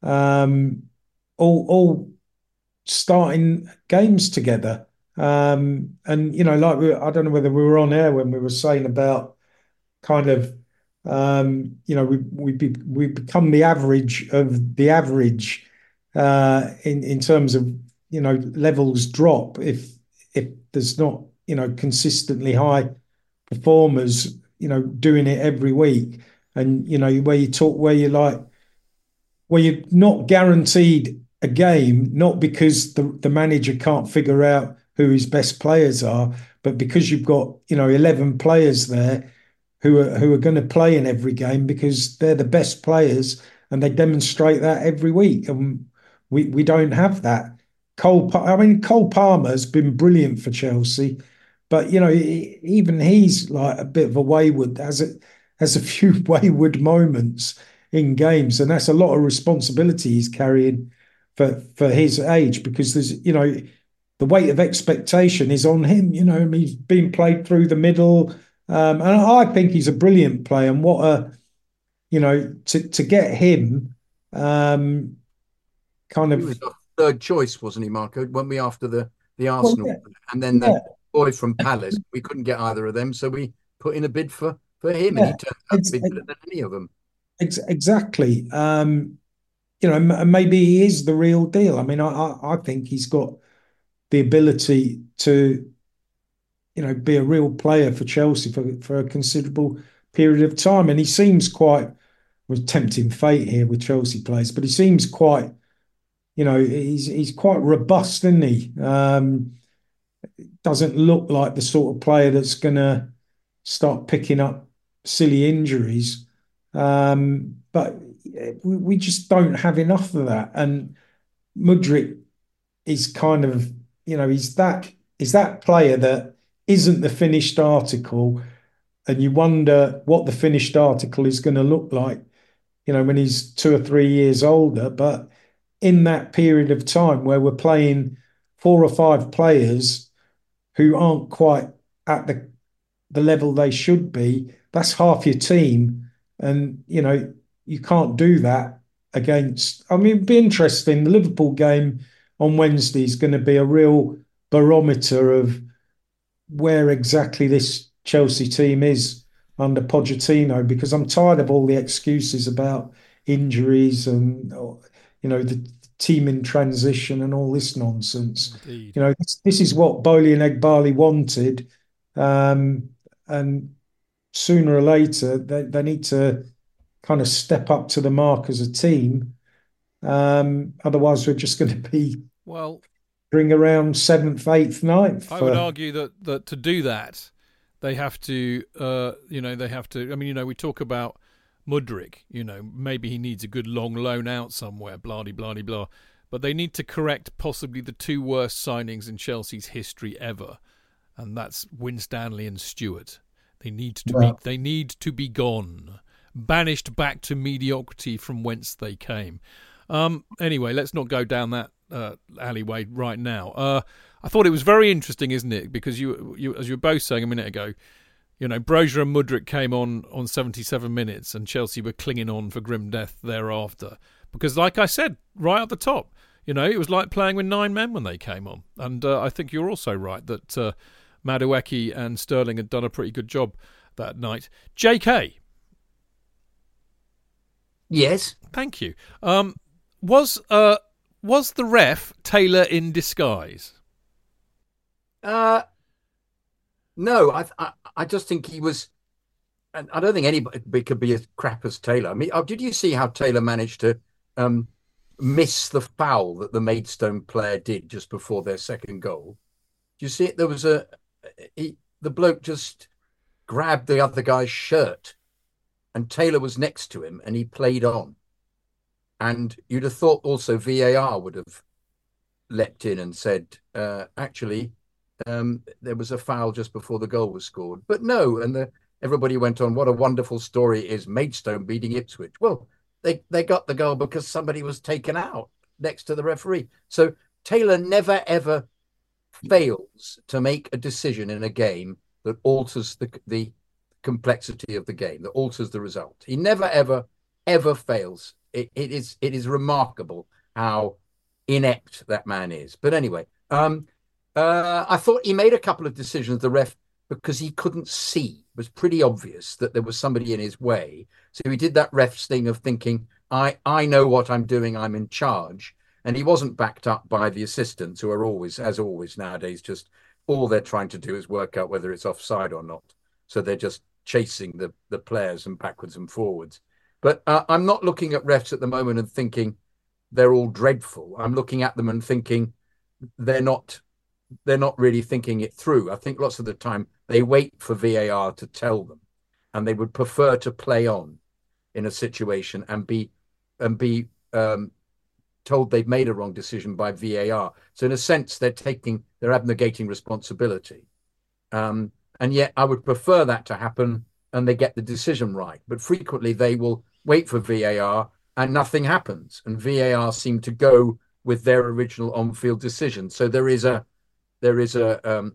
um, all all starting games together. Um, and you know, like we, I don't know whether we were on air when we were saying about kind of, um, you know, we we be, we become the average of the average uh, in in terms of, you know, levels drop if if there's not, you know, consistently high performers, you know, doing it every week. And, you know, where you talk, where you like, where you're not guaranteed a game, not because the, the manager can't figure out who his best players are, but because you've got, you know, eleven players there who are who are going to play in every game because they're the best players and they demonstrate that every week. And we, we don't have that. Cole, I mean, Cole Palmer's been brilliant for Chelsea, but you know, even he's like a bit of a wayward, has a has a few wayward moments in games, and that's a lot of responsibility he's carrying for for his age, because there's, you know, the weight of expectation is on him. You know, I mean, he's been played through the middle, um, and I think he's a brilliant player. And what a, you know, to to get him, um, kind He of. was our third choice, wasn't he, Marco? Weren't we after the the Well, Arsenal yeah, and then the yeah, boy from Palace? We couldn't get either of them, so we put in a bid for for him, and he yeah. turned out to It's, be better than any of them. it's exactly. Um, you know, m- maybe he is the real deal. I mean, I, I I think he's got the ability to, you know, be a real player for Chelsea for for a considerable period of time. And he seems quite, was tempting fate here with Chelsea players, but he seems quite, you know, he's he's quite robust, isn't he? Um, doesn't look like the sort of player that's going to start picking up silly injuries. Um, but we, we just don't have enough of that. And Mudryk is kind of, you know, he's that is that player that isn't the finished article, and you wonder what the finished article is going to look like, you know, when he's two or three years older. But in that period of time where we're playing four or five players who aren't quite at the the level they should be, that's half your team. And, you know, you can't do that against, I mean, it'd be interesting. The Liverpool game on Wednesday is going to be a real barometer of where exactly this Chelsea team is under Pochettino, because I'm tired of all the excuses about injuries and, you know, the team in transition and all this nonsense. Indeed. You know, this, this is what Bowley and Egbali wanted. Um, and sooner or later, they, they need to kind of step up to the mark as a team. Um, otherwise, we're just going to be Well, bring around seventh, eighth, ninth. I for... would argue that, that to do that, they have to, uh, you know, they have to. I mean, you know, we talk about Mudryk. You know, maybe he needs a good long loan out somewhere. Blah de blah de blah. But they need to correct possibly the two worst signings in Chelsea's history ever, and that's Winstanley and Stewart. They need to Well, be. They need to be gone, banished back to mediocrity from whence they came. Um, anyway, let's not go down that uh, alleyway right now. Uh, I thought it was very interesting, isn't it? Because you, you, as you were both saying a minute ago, you know, Brozier and Mudryk came on on seventy-seven minutes, and Chelsea were clinging on for grim death thereafter. Because, like I said, right at the top, you know, it was like playing with nine men when they came on. And uh, I think you're also right that uh, Madueke and Sterling had done a pretty good job that night. J K. Yes. Thank you. Um, was uh, was the ref Taylor in disguise? Uh, no, I, I I just think he was. And I don't think anybody could be as crap as Taylor. I mean, oh, did you see how Taylor managed to um, miss the foul that the Maidstone player did just before their second goal? Do you see it? There was a he, the bloke just grabbed the other guy's shirt, and Taylor was next to him, and he played on. And you'd have thought also V A R would have leapt in and said, uh, actually, um, there was a foul just before the goal was scored. But no, and the everybody went on, what a wonderful story is Maidstone beating Ipswich. Well, they, they got the goal because somebody was taken out next to the referee. So Taylor never, ever fails to make a decision in a game that alters the, the complexity of the game, that alters the result. He never, ever, ever fails. It, it is it is remarkable how inept that man is. But anyway, um, uh, I thought he made a couple of decisions, the ref, because he couldn't see. It was pretty obvious that there was somebody in his way. So he did that ref's thing of thinking, I, I know what I'm doing, I'm in charge. And he wasn't backed up by the assistants, who are always, as always nowadays, just all they're trying to do is work out whether it's offside or not. So they're just chasing the, the players and backwards and forwards. But uh, I'm not looking at refs at the moment and thinking they're all dreadful. I'm looking at them and thinking they're not they're not really thinking it through. I think lots of the time they wait for V A R to tell them, and they would prefer to play on in a situation and be and be um, told they've made a wrong decision by V A R. So in a sense, they're taking they're abnegating responsibility. Um, and yet I would prefer that to happen and they get the decision right. But frequently they will wait for V A R and nothing happens. And V A R seem to go with their original on-field decision. So there is a there is a um,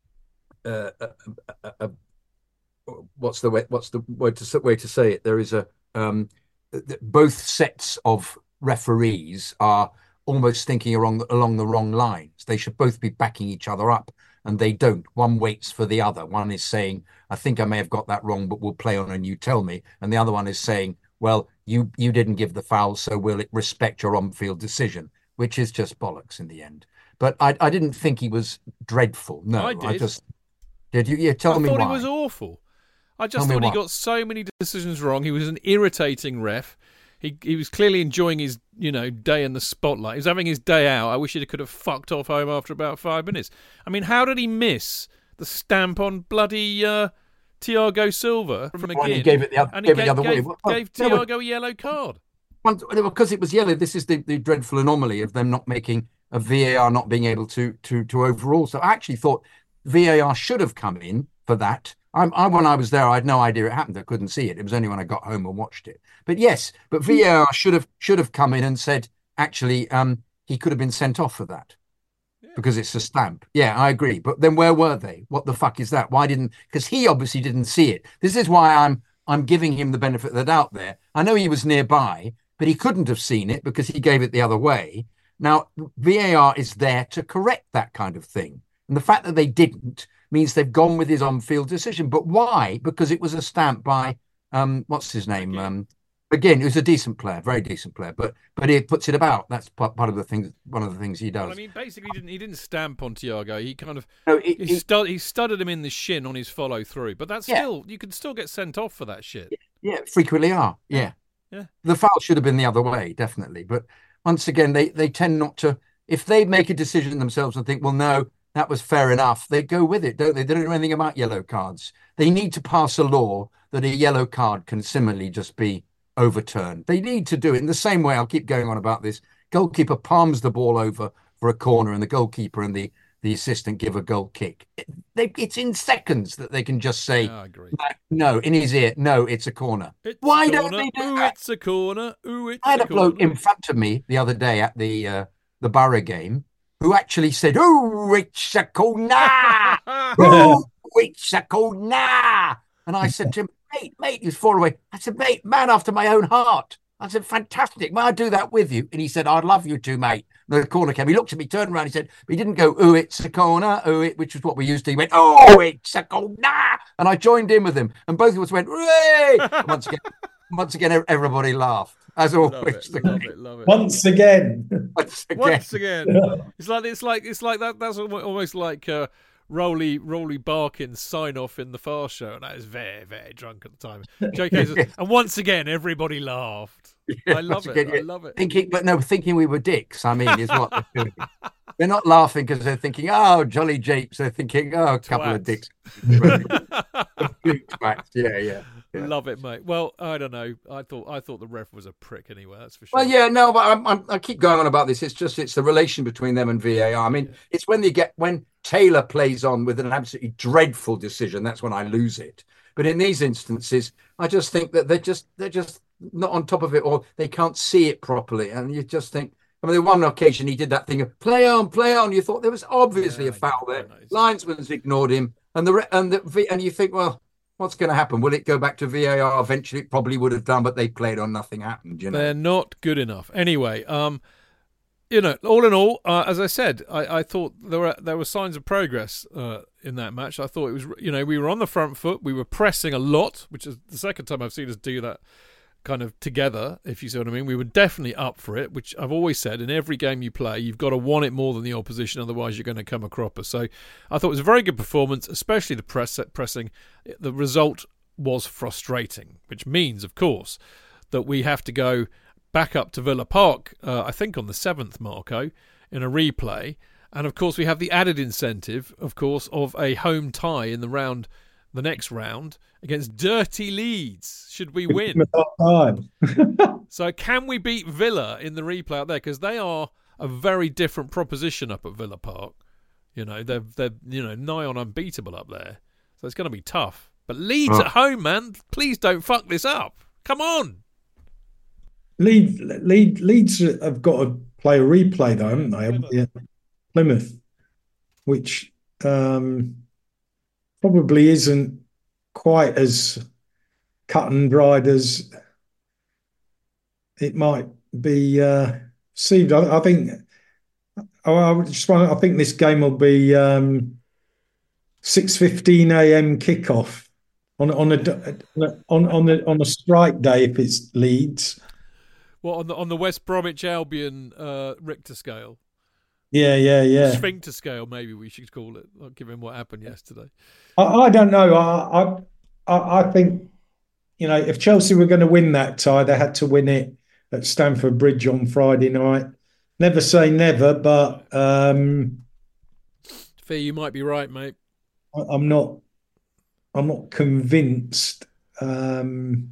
uh, a, a, a, a what's the way, what's the word to way to say it? There is a um, both sets of referees are almost thinking along along the wrong lines. They should both be backing each other up, and they don't. One waits for the other. One is saying, I think I may have got that wrong, but we'll play on and you tell me. And the other one is saying, well, you you didn't give the foul, so we'll respect your on-field decision, which is just bollocks in the end. But I I didn't think he was dreadful. No, I did. I just did. You yeah, tell I me thought why. he was awful. I just Tell me thought he why. got so many decisions wrong. He was an irritating ref. He he was clearly enjoying his, you know, day in the spotlight. He was having his day out. I wish he could have fucked off home after about five minutes. I mean, how did he miss the stamp on bloody uh, Thiago Silva from Well, McGinn? he gave it the other, and he gave it the gave, other way. gave, Well, gave no, but- Thiago a yellow card. One, because it was yellow. This is the, the dreadful anomaly of them not making a V A R not being able to to to overrule. So I actually thought V A R should have come in for that. I'm, I when I was there, I had no idea it happened. I couldn't see it. It was only when I got home and watched it. But yes, but V A R should have should have come in and said, actually, um, he could have been sent off for that. Because it's a stamp. Yeah, I agree. But then where were they? What the fuck is that? Why didn't? Because he obviously didn't see it. This is why I'm I'm giving him the benefit of the doubt there. I know he was nearby, but he couldn't have seen it because he gave it the other way. Now, V A R is there to correct that kind of thing. And the fact that they didn't means they've gone with his on-field decision. But why? Because it was a stamp by, um, what's his name? Um, again, he was a decent player, very decent player. But but he puts it about. That's part, part of the things, one of the things he does. Well, I mean, basically, he didn't, he didn't stamp on Thiago. He kind of No, it- he, it- stu- he studded him in the shin on his follow through. But that's Yeah. still, you can still get sent off for that shit. Yeah, frequently are. Yeah. Yeah. The foul should have been the other way, definitely. But once again, they, they tend not to. if they make a decision themselves and think, well, no, that was fair enough, they go with it, don't they? They don't know anything about yellow cards. They need to pass a law that a yellow card can similarly just be overturned. They need to do it in the same way. I'll keep going on about this. Goalkeeper palms the ball over for a corner, and the goalkeeper and the, the assistant give a goal kick. It, they, it's in seconds that they can just say, yeah, I agree. no, in his ear, no, it's a corner. It's Why a don't corner. they do Ooh, that? It's a corner. Ooh, it's I had a a bloke corner. in front of me the other day at the uh, the Borough game who actually said, "Oh, it's a corner! Oh, it's a corner!" And I said to him, "Mate, mate," he was far away. I said, "Mate, man after my own heart." I said, "Fantastic. May I do that with you?" And he said, "I'd love you to, mate." And the corner came. He looked at me, turned around. He said, but he didn't go, "Oh, it's a corner." Oh, it, which was what we used to. He went, "Oh, it's a corner." And I joined in with him. And both of us went, "Hooray!" And once again, once again, everybody laughed. As always. Love it, love it, love it. Once again. Once again. Once again. It's like it's like it's like that. That's almost like uh, Rolly Rolly Barkin's sign off in the Fast Show, and I was very very drunk at the time. J K says, and once again everybody laughed. Yeah, I love it. again, I yeah. love it. Thinking, but no, thinking we were dicks. I mean, is what they're doing. They're not laughing because they're thinking, "Oh, jolly japes." They're thinking, "Oh, a couple Twats. of dicks." Twats. Yeah, yeah. Yeah. Love it, mate. Well, I don't know. I thought I thought the ref was a prick anyway. That's for sure. Well, yeah, no, but I'm, I'm, I keep going on about this. It's just it's the relation between them and V A R. I mean, it's when they get when Taylor plays on with an absolutely dreadful decision. That's when I lose it. But in these instances, I just think that they're just they're just not on top of it, or they can't see it properly, and you just think. I mean, the one occasion he did that thing of play on, play on. You thought there was obviously Yeah, a foul I there. know, I know. Linesman's ignored him, and the and the and you think, well, what's going to happen? Will it go back to V A R eventually? It probably would have done, but they played on, nothing happened. You know, They're not good enough. Anyway, um, you know, all in all, uh, as I said, I, I thought there were there were signs of progress uh, in that match. I thought it was, you know, we were on the front foot, we were pressing a lot, which is the second time I've seen us do that kind of together, if you see what I mean. We were definitely up for it, which I've always said, in every game you play, you've got to want it more than the opposition, otherwise you're going to come a cropper. So I thought it was a very good performance, especially the press pressing. The result was frustrating, which means, of course, that we have to go back up to Villa Park, uh, I think on the seventh, Marco, in a replay. And, of course, we have the added incentive, of course, of a home tie in the round, the next round, against dirty Leeds, should we win. So can we beat Villa in the replay out there? Because they are a very different proposition up at Villa Park. You know, they're, they're you know nigh on unbeatable up there. So it's going to be tough. But Leeds Oh. at home, man, please don't fuck this up. Come on. Leeds, Leeds, Leeds have got to play a replay, though, haven't they? Plymouth. Yeah. Plymouth, which um, probably isn't quite as cut and dried as it might be uh, perceived. I, I think. I, I just want. I think this game will be um, six fifteen a m kickoff on on a on on the on a strike day if it's Leeds. What, on the on the West Bromwich Albion uh, Richter scale? Yeah, yeah, yeah. Sphincter scale, maybe we should call it, given what happened yesterday. I, I don't know. I, I I think, you know, if Chelsea were going to win that tie, they had to win it at Stamford Bridge on Friday night. Never say never, but um, Fee, you might be right, mate. I- I'm not. I'm not convinced um,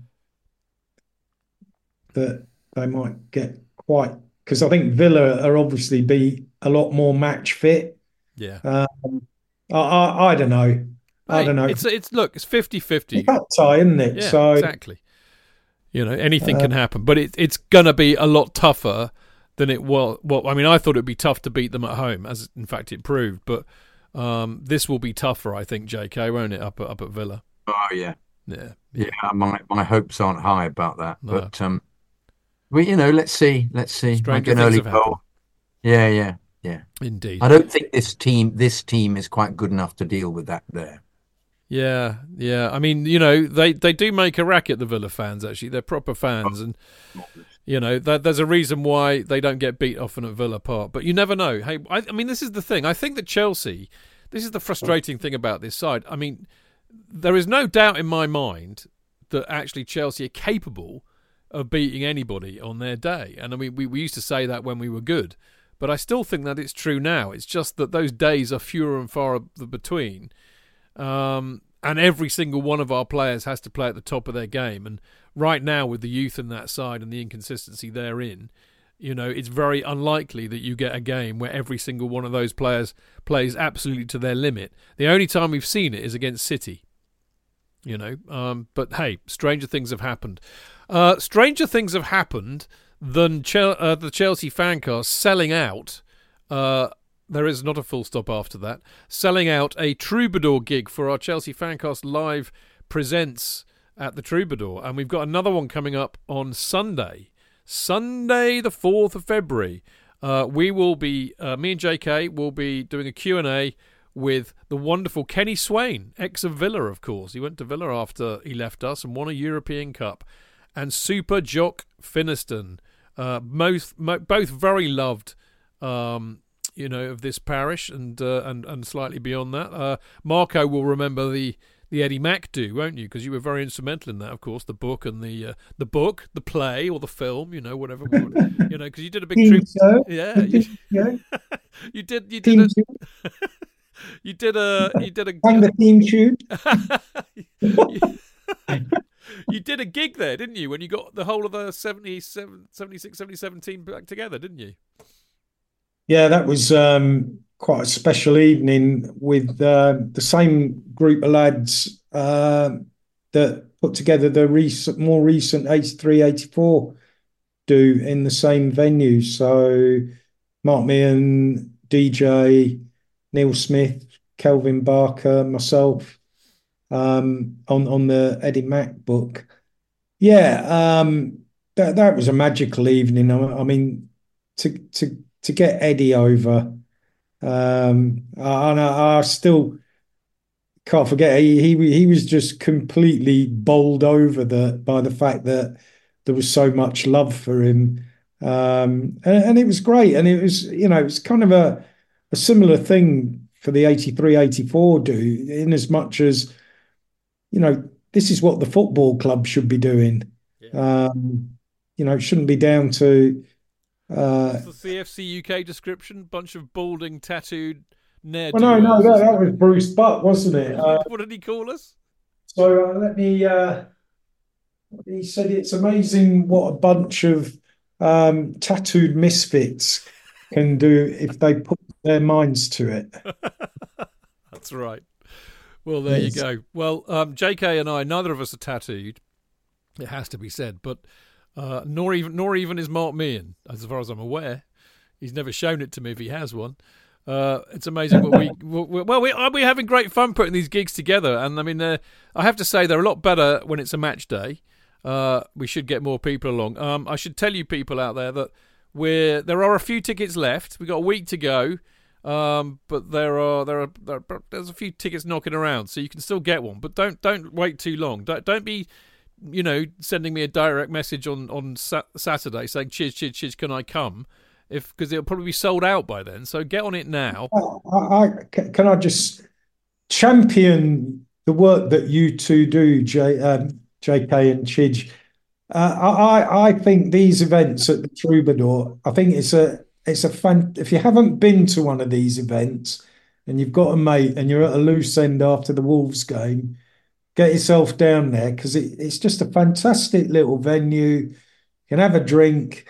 that they might get quite, because I think Villa are obviously be a lot more match fit. Yeah. Um, I, I I don't know. I Hey, don't know. It's it's look, it's fifty-fifty. It's that tie, isn't it? Yeah, so exactly. You know, anything Uh, can happen, but it, it's going to be a lot tougher than it was. Well, I mean, I thought it'd be tough to beat them at home, as in fact it proved. But um, this will be tougher, I think, J K, won't it? Up at, up at Villa. oh yeah, Yeah, yeah. My my hopes aren't high about that, No. but um, well, you know, let's see, let's see. Stranger Make an things early have happened. goal. Yeah, yeah, yeah. Indeed. I don't think this team this team is quite good enough to deal with that there. Yeah, yeah. I mean, you know, they, they do make a racket, the Villa fans, actually. They're proper fans. And, you know, that, there's a reason why they don't get beat often at Villa Park. But you never know. Hey, I, I mean, this is the thing. I think that Chelsea, this is the frustrating thing about this side. I mean, there is no doubt in my mind that actually Chelsea are capable of beating anybody on their day. And, I mean, we, we used to say that when we were good. but I still think that it's true now. It's just that those days are fewer and far between. Um, and every single one of our players has to play at the top of their game. And right now, with the youth in that side and the inconsistency therein, you know, it's very unlikely that you get a game where every single one of those players plays absolutely to their limit. The only time we've seen it is against City. You know, um, but hey, stranger things have happened. Uh, stranger things have happened than Chel- uh, the Chelsea Fancast selling out. Uh, there is not a full stop after that. Selling out a Troubadour gig for our Chelsea Fancast Live Presents at the Troubadour. And we've got another one coming up on Sunday. Sunday, the fourth of February. Uh, we will be, uh, me and J K will be doing a Q and A with the wonderful Kenny Swain, ex of Villa, of course. He went to Villa after he left us and won a European Cup. And Super Jock Finiston, uh, most, mo- both very loved, um, you know, of this parish and uh, and and slightly beyond that. Uh, Marco will remember the the Eddie Mac do, won't you? Because you were very instrumental in that, of course. The book and the uh, the book, the play or the film, you know, whatever. We would, you know, because you did a big trip. So. Yeah, you, you did. You did. A, you did a. You did a. And the theme tune. you, you did a gig there, didn't you? When you got the whole of the seventy-seven, seventy-six, seventy-seven team back together, didn't you? Yeah, that was um, quite a special evening with uh, the same group of lads uh, that put together the recent, more recent eighty-three eighty-four do in the same venue. So Mark Meehan, D J, Neil Smith, Kelvin Barker, myself um, on, on the Eddie Mac book. Yeah, um, that, that was a magical evening. I, I mean, to to to get Eddie over, um, and I, I still can't forget he, he he was just completely bowled over the by the fact that there was so much love for him, um, and, and it was great. And it was, you know, it was kind of a a similar thing for the eighty-three eighty-four do, in as much as, you know, this is what the football club should be doing. Yeah. Um, you know, it shouldn't be down to. Uh, What's the C F C U K description? Bunch of balding, tattooed ne'er. Well, no, no, that, that was Bruce Butt, wasn't it? Uh, what did he call us? So uh, let me. Uh, he said it's amazing what a bunch of um, tattooed misfits can do if they put their minds to it. That's right. Well, there yes. you go. Well, um, J K and I, neither of us are tattooed. It has to be said, but. Uh, nor even nor even is Mark Meehan, as far as I'm aware. He's never shown it to me if he has one. Uh, it's amazing what we well we we're having great fun putting these gigs together, and I mean uh, I have to say they're a lot better when it's a match day. Uh, we should get more people along. Um, I should tell you people out there that we're there are a few tickets left. We've got a week to go, um, but there are there are there are, there's a few tickets knocking around, so you can still get one. But don't don't wait too long. Don't don't be. You know, sending me a direct message on on sa- Saturday saying, "Chidge, Chidge, Chidge, can I come?" If because it'll probably be sold out by then. So get on it now. I, I, can I just champion the work that you two do, J, um, J K and Chidge? Uh, I I think these events at the Troubadour, I think it's a it's a fan. If you haven't been to one of these events and you've got a mate and you're at a loose end after the Wolves game. Get yourself down there because it, it's just a fantastic little venue. You can have a drink,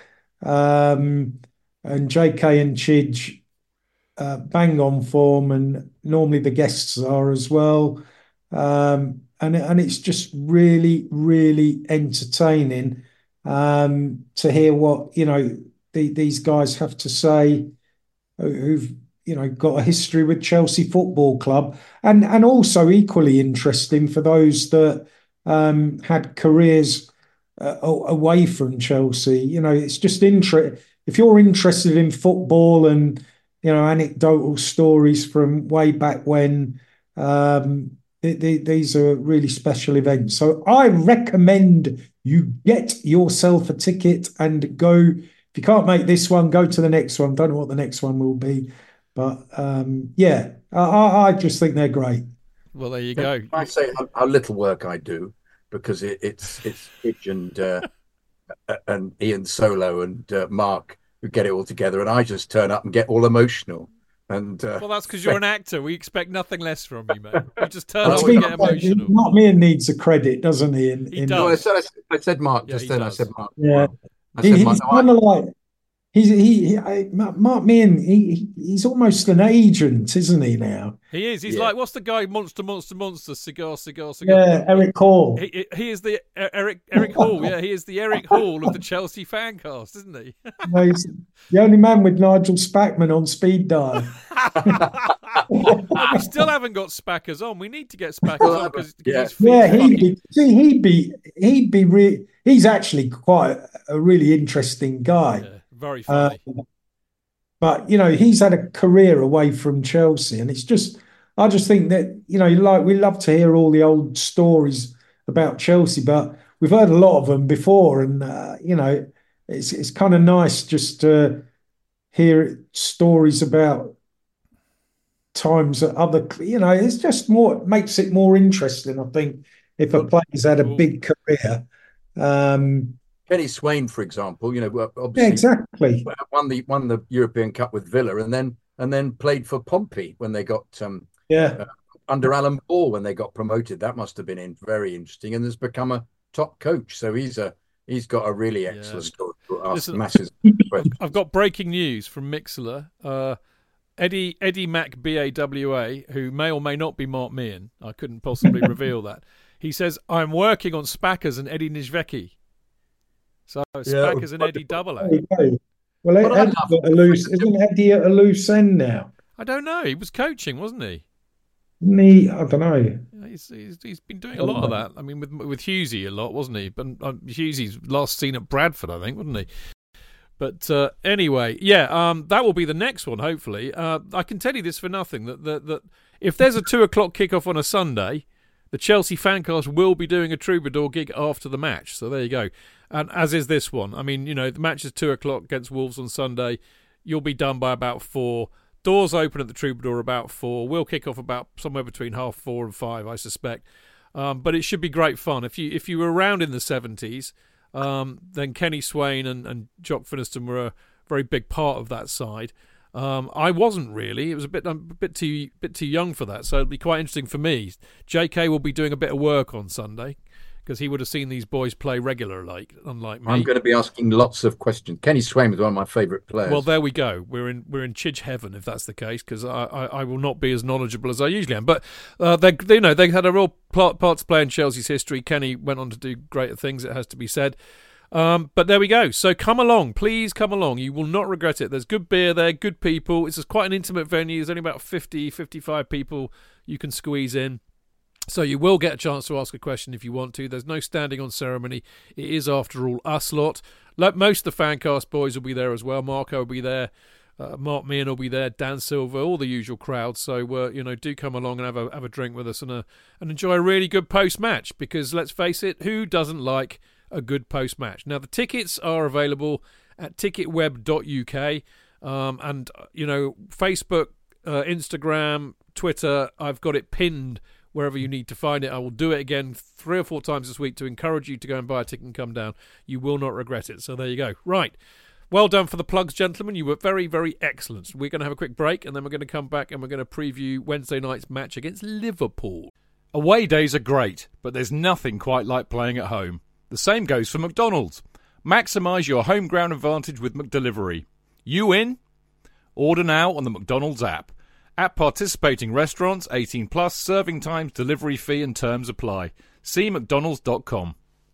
um, and J K and Chidge uh, bang on form, and normally the guests are as well. Um, and and it's just really, really entertaining um, to hear what you know the, these guys have to say, who've. You know, got a history with Chelsea Football Club, and and also equally interesting for those that um, had careers uh, away from Chelsea. You know, it's just interesting. If you're interested in football and you know anecdotal stories from way back when, um, it, it, these are really special events. So I recommend you get yourself a ticket and go. If you can't make this one, go to the next one. Don't know what the next one will be. But um, yeah, I, I just think they're great. Well, there you go. I say how, how little work I do because it, it's it's Chidge and uh, and Ian Solo and uh, Mark who get it all together, and I just turn up and get all emotional. And uh, well, that's because you're an actor. We expect nothing less from you, mate. You just turn Well, up to be and get fair, emotional. Mark Meehan needs the credit, doesn't he? In, He in, does. no, I said, I said, I said Mark Yeah, just he then. I does. said Mark. Yeah. I He, said he's Mark. no, I- kind of like he's he, he I, Mark Meehan. He, he's almost an agent, isn't he now? He is. He's Yeah. like, what's the guy? Monster, monster, monster. Cigar, cigar, cigar. Yeah, Eric Hall. He, he, he is the uh, Eric Eric Hall. Yeah, he is the Eric Hall of the Chelsea fancast, isn't he? No, he's the only man with Nigel Spackman on speed dial. And we still haven't got Spackers on. We need to get Spackers on because Yeah. his feet Yeah, he'd fucking- be. See, he'd be. He'd be. Re- he's actually quite a really interesting guy. yeah, very Uh, funny. but you know, he's had a career away from Chelsea, and it's just. I just think that you know, like we love to hear all the old stories about Chelsea, but we've heard a lot of them before, and uh, you know, it's it's kind of nice just to hear stories about times that other. You know, it's just more makes it more interesting. I think if a player's had a big career. Um, Kenny Swain, for example, you know, well, yeah, obviously exactly. won the won the European Cup with Villa, and then and then played for Pompey when they got um, Yeah, under Alan Ball when they got promoted. That must have been in, very interesting, and has become a top coach. So he's a he's got a really excellent Yeah. story to ask Listen, masses questions. I've got breaking news from Mixler. Uh, Eddie Eddie Mac B A W A, who may or may not be Mark Meehan. I couldn't possibly reveal that. He says, I'm working on Spackers and Eddie Nijvecki. So Spackers and Eddie double there A. you go. Well, But I Eddie's love- at a loose, isn't Eddie at a loose end now? I don't know. He was coaching, wasn't he? Isn't he? I don't know. Yeah, He's, he's, he's been doing a lot of that. I mean, with with Hughesy a lot, wasn't he? But um, Hughesy's last seen at Bradford, I think, wasn't he? But uh, anyway, yeah, um, that will be the next one, hopefully. Uh, I can tell you this for nothing, that, that, that if there's a two o'clock kickoff on a Sunday, the Chelsea Fancast will be doing a Troubadour gig after the match. So there you go. And as is this one. I mean, you know, the match is two o'clock against Wolves on Sunday. You'll be done by about four. Doors open at the Troubadour about four. We'll kick off about somewhere between half four and five, I suspect. Um, but it should be great fun. If you if you were around in the seventies, um, then Kenny Swain and, and Jock Finniston were a very big part of that side. Um, I wasn't really. It was a bit I'm a bit too bit too young for that. So it'll be quite interesting for me. J K will be doing a bit of work on Sunday because he would have seen these boys play regularly, unlike me. I'm going to be asking lots of questions. Kenny Swain was one of my favourite players. Well, there we go. We're in we're in Chidge heaven if that's the case, because I, I, I will not be as knowledgeable as I usually am. But uh, they, they you know they had a real part, part to play in Chelsea's history. Kenny went on to do greater things. It has to be said. Um, but there we go. So come along, please come along. You will not regret it. There's good beer there, good people. It's quite an intimate venue. There's only about fifty, fifty-five people you can squeeze in. So you will get a chance to ask a question if you want to. There's no standing on ceremony. It is, after all, us lot. Like most of the Fancast boys will be there as well. Marco will be there. Uh, Mark Meehan will be there. Dan Silver, all the usual crowd. So, uh, you know, do come along and have a have a drink with us and, a, and enjoy a really good post-match. Because, let's face it, who doesn't like a good post-match? Now, the tickets are available at ticket web dot U K. Um, and, you know, Facebook, uh, Instagram, Twitter, I've got it pinned wherever you need to find it. I will do it again three or four times this week to encourage you to go and buy a ticket and come down. You will not regret it. So there you go. Right. Well done for the plugs, gentlemen. You were very, very excellent. We're going to have a quick break and then we're going to come back and we're going to preview Wednesday night's match against Liverpool. Away days are great, but there's nothing quite like playing at home. The same goes for McDonald's. Maximise your home ground advantage with McDelivery. You in? Order now on the McDonald's app. At participating restaurants, eighteen plus, serving times, delivery fee and terms apply. See mcdonalds dot com.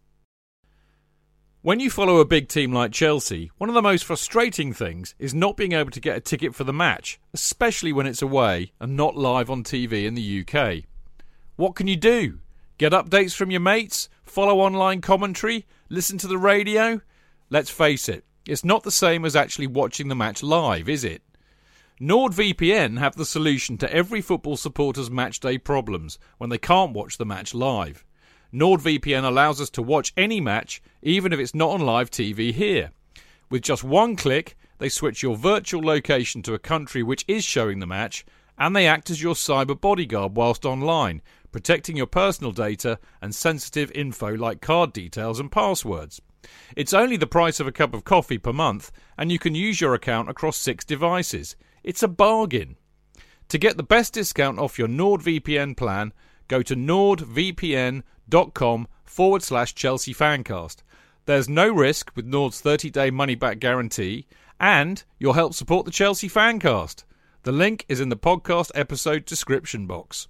When you follow a big team like Chelsea, one of the most frustrating things is not being able to get a ticket for the match, especially when it's away and not live on T V in the U K. What can you do? Get updates from your mates? Follow online commentary? Listen to the radio? Let's face it, it's not the same as actually watching the match live, is it? NordVPN have the solution to every football supporter's matchday problems when they can't watch the match live. NordVPN allows us to watch any match, even if it's not on live T V here. With just one click, they switch your virtual location to a country which is showing the match, and they act as your cyber bodyguard whilst online, protecting your personal data and sensitive info like card details and passwords. It's only the price of a cup of coffee per month, and you can use your account across six devices. It's a bargain. To get the best discount off your NordVPN plan, go to nordvpn.com forward slash Chelsea Fancast. There's no risk with Nord's thirty-day money-back guarantee, and you'll help support the Chelsea Fancast. The link is in the podcast episode description box.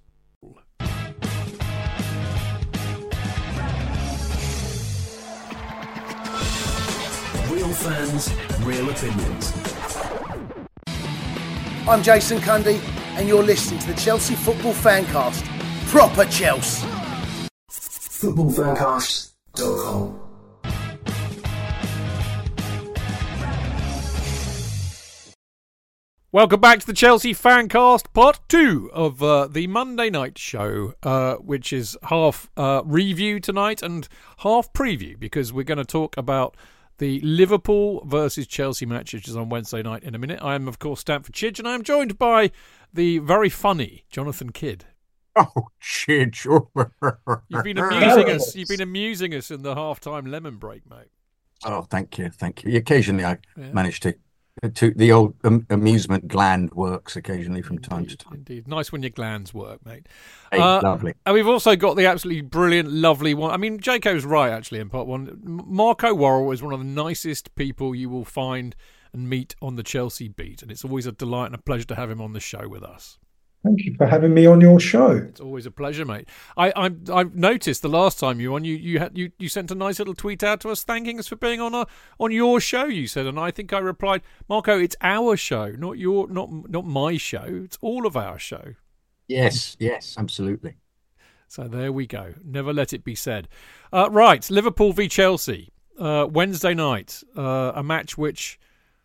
Real fans, real opinions. I'm Jason Cundy, and you're listening to the Chelsea Football Fancast. Proper Chelsea. football fancast dot com. Welcome back to the Chelsea Fancast, part two of uh, the Monday night show, uh, which is half uh, review tonight and half preview, because we're going to talk about the Liverpool versus Chelsea match, which is on Wednesday night in a minute. I am, of course, Stamford Chidge, and I am joined by the very funny Jonathan Kidd. Oh, Chidge. You've been amusing us. You've been amusing us in the half-time lemon break, mate. Oh, thank you, thank you. Occasionally I Yeah. manage to, to the old um, amusement gland works occasionally from time Indeed, to time. Indeed. Nice when your glands work, mate. Hey, Uh, lovely. And we've also got the absolutely brilliant, lovely one. I mean, J K was right, actually, in part one. M- Marco Worrell is one of the nicest people you will find and meet on the Chelsea beat. And it's always a delight and a pleasure to have him on the show with us. Thank you for having me on your show. It's always a pleasure, mate. I I, I noticed the last time you were on, you you had you, you sent a nice little tweet out to us thanking us for being on a on your show. You said, and I think I replied, Marco, it's our show, not your not not my show. It's all of our show. Yes, yes, absolutely. So there we go. Never let it be said. Uh, right, Liverpool v Chelsea, uh, Wednesday night, uh, a match which,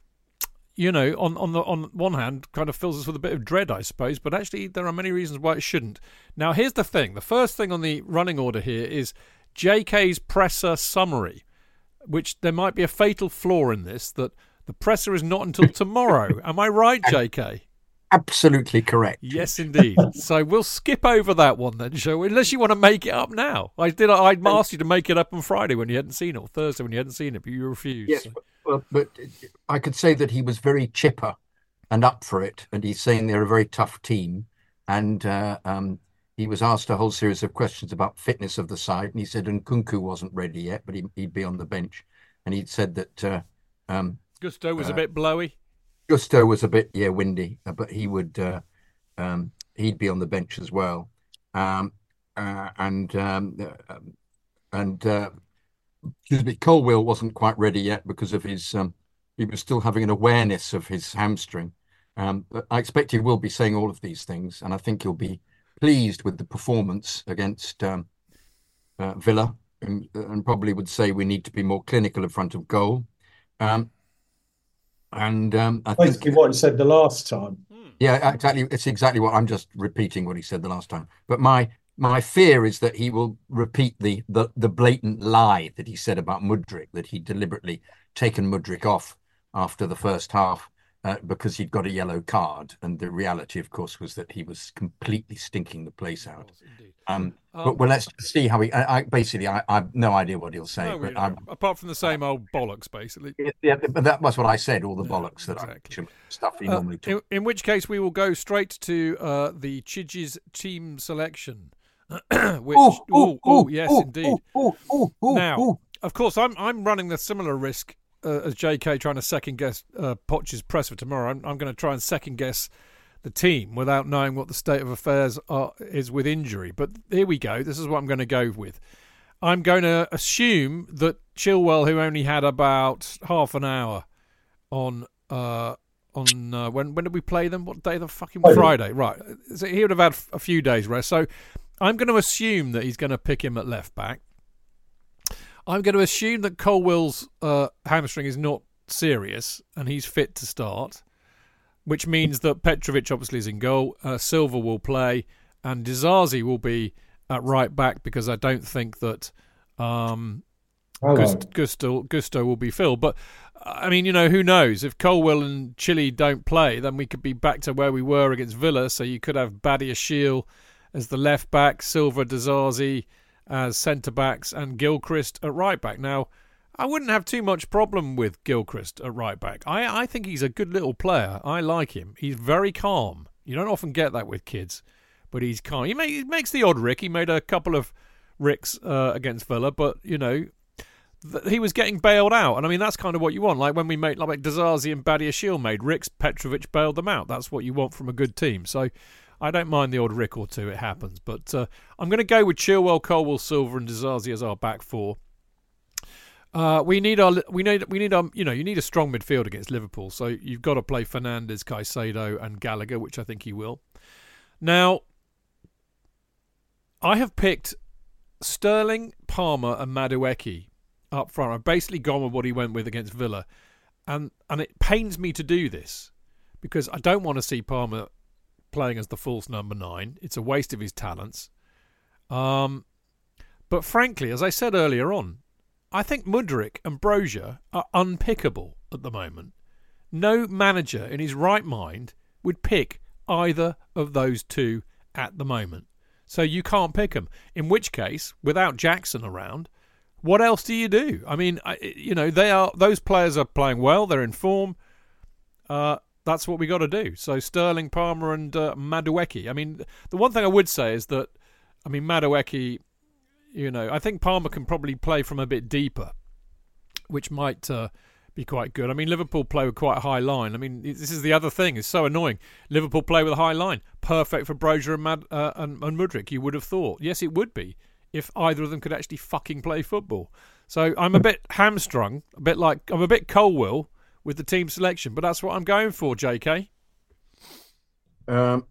you know, on on the on one hand, kind of fills us with a bit of dread, I suppose, but actually there are many reasons why it shouldn't. Now, here's the thing. The first thing on the running order here is J K's presser summary, which there might be a fatal flaw in this, that the presser is not until tomorrow. Am I right, J K? Absolutely correct. Yes, indeed. So we'll skip over that one then, shall we? Unless you want to make it up now. I did. I'd asked you to make it up on Friday when you hadn't seen it, or Thursday when you hadn't seen it, but you refused. Yes, so. but, well, but I could say that he was very chipper and up for it, and he's saying they're a very tough team. And uh, um, he was asked a whole series of questions about fitness of the side, and he said Nkunku wasn't ready yet, but he, he'd be on the bench. And he'd said that uh, um, Gusto was uh, a bit blowy. Gusto was a bit, yeah, windy, uh, but he would, uh, um, he'd be on the bench as well. Um, uh, and um, uh, and uh, excuse me, Colwill wasn't quite ready yet because of his, um, he was still having an awareness of his hamstring. Um, but I expect he will be saying all of these things, and I think he'll be pleased with the performance against um, uh, Villa, and, and probably would say we need to be more clinical in front of goal. Um, And um, I Basically think, what he said the last time. yeah, exactly. It's exactly what I'm just repeating what he said the last time. But my my fear is that he will repeat the the, the blatant lie that he said about Mudryk, that he'd deliberately taken Mudryk off after the first half uh, because he'd got a yellow card. And the reality, of course, was that he was completely stinking the place out. Um, Um, but well, let's see how he. I, I basically, I, I have no idea what he'll say. No, but really, I'm, apart from the same old bollocks, basically. yeah, but that was what I said. All the bollocks that exactly. I stuff he Uh, normally talks. in, in which case, we will go straight to uh, the Chidge's team selection. which, Oh, oh, oh, yes, oh, indeed. oh, oh, oh, Now, oh. of course, I'm I'm running the similar risk uh, as J K trying to second guess uh, Poch's press for tomorrow. I'm, I'm going to try and second guess the team without knowing what the state of affairs are, is with injury. But here we go. This is what I'm going to go with. I'm going to assume that Chilwell, who only had about half an hour on uh, on uh, when when did we play them? What day? The fucking Friday. Friday, right? So he would have had a few days rest. So I'm going to assume that he's going to pick him at left back. I'm going to assume that Colwill's uh, hamstring is not serious and he's fit to start, which means that Petrovic obviously is in goal. Uh, Silva will play, and Disasi will be at right back because I don't think that um, Gust- Gusto Gusto will be filled. But I mean, you know, who knows? If Colwill and Chile don't play, then we could be back to where we were against Villa. So you could have Badiashile as the left back, Silva, Disasi as centre backs, and Gilchrist at right back. Now, I wouldn't have too much problem with Gilchrist at right back. I, I think he's a good little player. I like him. He's very calm. You don't often get that with kids, but he's calm. He, make, he makes the odd rick. He made a couple of ricks uh, against Villa, but, you know, th- he was getting bailed out. And, I mean, that's kind of what you want. Like when we made, like Dazazi and Badiashile made ricks, Petrovic bailed them out. That's what you want from a good team. So I don't mind the odd rick or two. It happens. But uh, I'm going to go with Chilwell, Colwill, Silva and Dazazi as our back four. Uh, we need our, we need, we need our, you know, you need a strong midfield against Liverpool. So you've got to play Fernandes, Caicedo, and Gallagher, which I think he will. Now, I have picked Sterling, Palmer, and Madueke up front. I've basically gone with what he went with against Villa, and and it pains me to do this because I don't want to see Palmer playing as the false number nine. It's a waste of his talents. Um, but frankly, as I said earlier on, I think Mudryk and Brozier are unpickable at the moment. No manager in his right mind would pick either of those two at the moment. So you can't pick them. In which case, without Jackson around, what else do you do? I mean, you know, they are those players are playing well. They're in form. Uh, that's what we got to do. So Sterling, Palmer, and uh, Madueke. I mean, the one thing I would say is that, I mean, Madueke. You know, I think Palmer can probably play from a bit deeper, which might uh, be quite good. I mean, Liverpool play with quite a high line. I mean, this is the other thing. It's so annoying. Liverpool play with a high line. Perfect for Brozier and, Mad, uh, and, and Mudryk, you would have thought. Yes, it would be if either of them could actually fucking play football. So I'm a bit hamstrung, a bit like, I'm a bit Colwill with the team selection, but that's what I'm going for, J K. Um.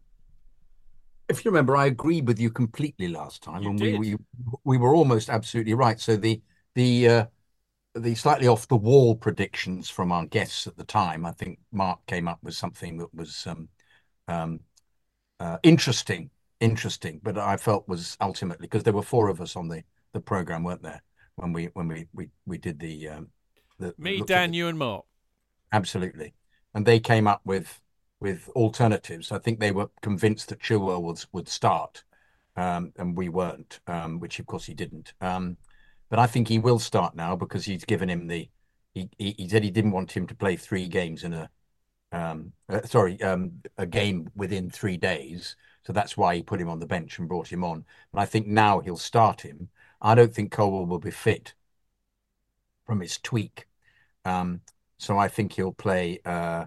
If you remember, I agreed with you completely last time, You and did. we, we we were almost absolutely right. So the the uh, the slightly off the wall predictions from our guests at the time, I think Mark came up with something that was um, um, uh, interesting, interesting, but I felt was ultimately because there were four of us on the the program, weren't there? When we when we we we did the um, the Me, looked Dan, at it. you and Mark. Absolutely, and they came up with. with alternatives. I think they were convinced that Chilwell would, would start, um, and we weren't, um, which of course he didn't. Um, but I think he will start now because he's given him the, he, he, he said he didn't want him to play three games in a, um, uh, sorry, um, a game within three days. So that's why he put him on the bench and brought him on. But I think now he'll start him. I don't think Colwill will be fit from his tweak. Um, so I think he'll play, uh,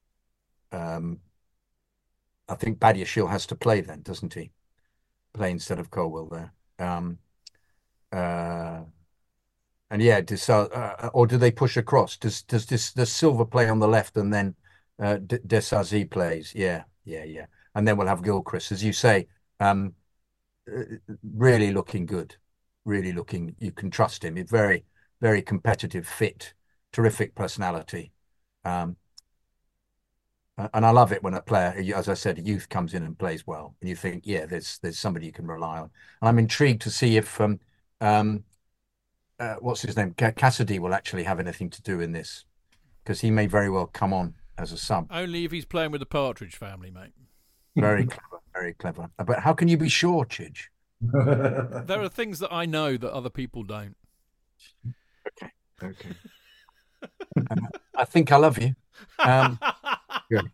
Um, I think Badiashile has to play then, doesn't he? Play instead of Colwill there. Um, uh, and yeah, does, uh, or do they push across? Does does this does Silva play on the left and then uh, Desazi plays? Yeah, yeah, yeah. And then we'll have Gilchrist, as you say. Um, really looking good. Really looking. You can trust him. He's very very competitive, fit, terrific personality. Um, And I love it when a player, as I said, a youth comes in and plays well, and you think, yeah, there's there's somebody you can rely on. And I'm intrigued to see if um um uh, what's his name, Cassidy will actually have anything to do in this, because he may very well come on as a sub. Only if he's playing with the Partridge family, mate. Very clever, very clever. But how can you be sure, Chidge? There are things that I know that other people don't. Okay, okay. um, I think I love you. Um, good.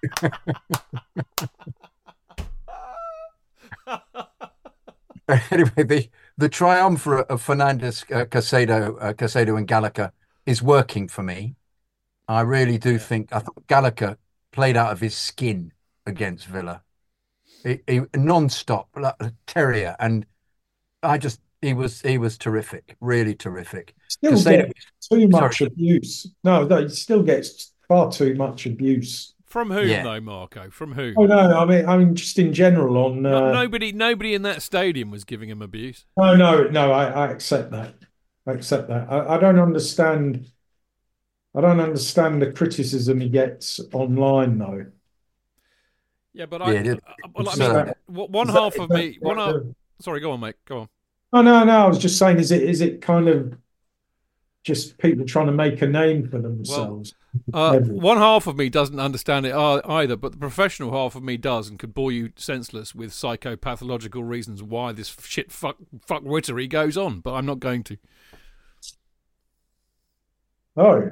Anyway, the the triumvirate of Fernandes, uh, Caicedo, uh, Caicedo, and Gallagher is working for me. I really do yeah. think. I thought Gallagher played out of his skin against Villa. He, he non-stop, like a terrier, and I just he was he was terrific, really terrific. Still Caicedo, gets too much sorry. abuse. No, no, he still gets far too much abuse. From whom, Yeah. though, Marco? From whom? Oh no, I mean, I mean, just in general on. Uh, No, nobody, nobody in that stadium was giving him abuse. No, no, no. I, I accept that. I accept that. I, I don't understand. I don't understand the criticism he gets online, though. Yeah, but I, Yeah, it- I, well, I it's, mean, uh, w- one Is that- half is of that- me, one that half. the- Sorry, go on, mate. Go on. Oh no, no. I was just saying, is it is it kind of just people trying to make a name for themselves? Uh, Never. one half of me doesn't understand it uh, either, but the professional half of me does, and could bore you senseless with psychopathological reasons why this shit fuck fuckwittery goes on. But I'm not going to. Oh,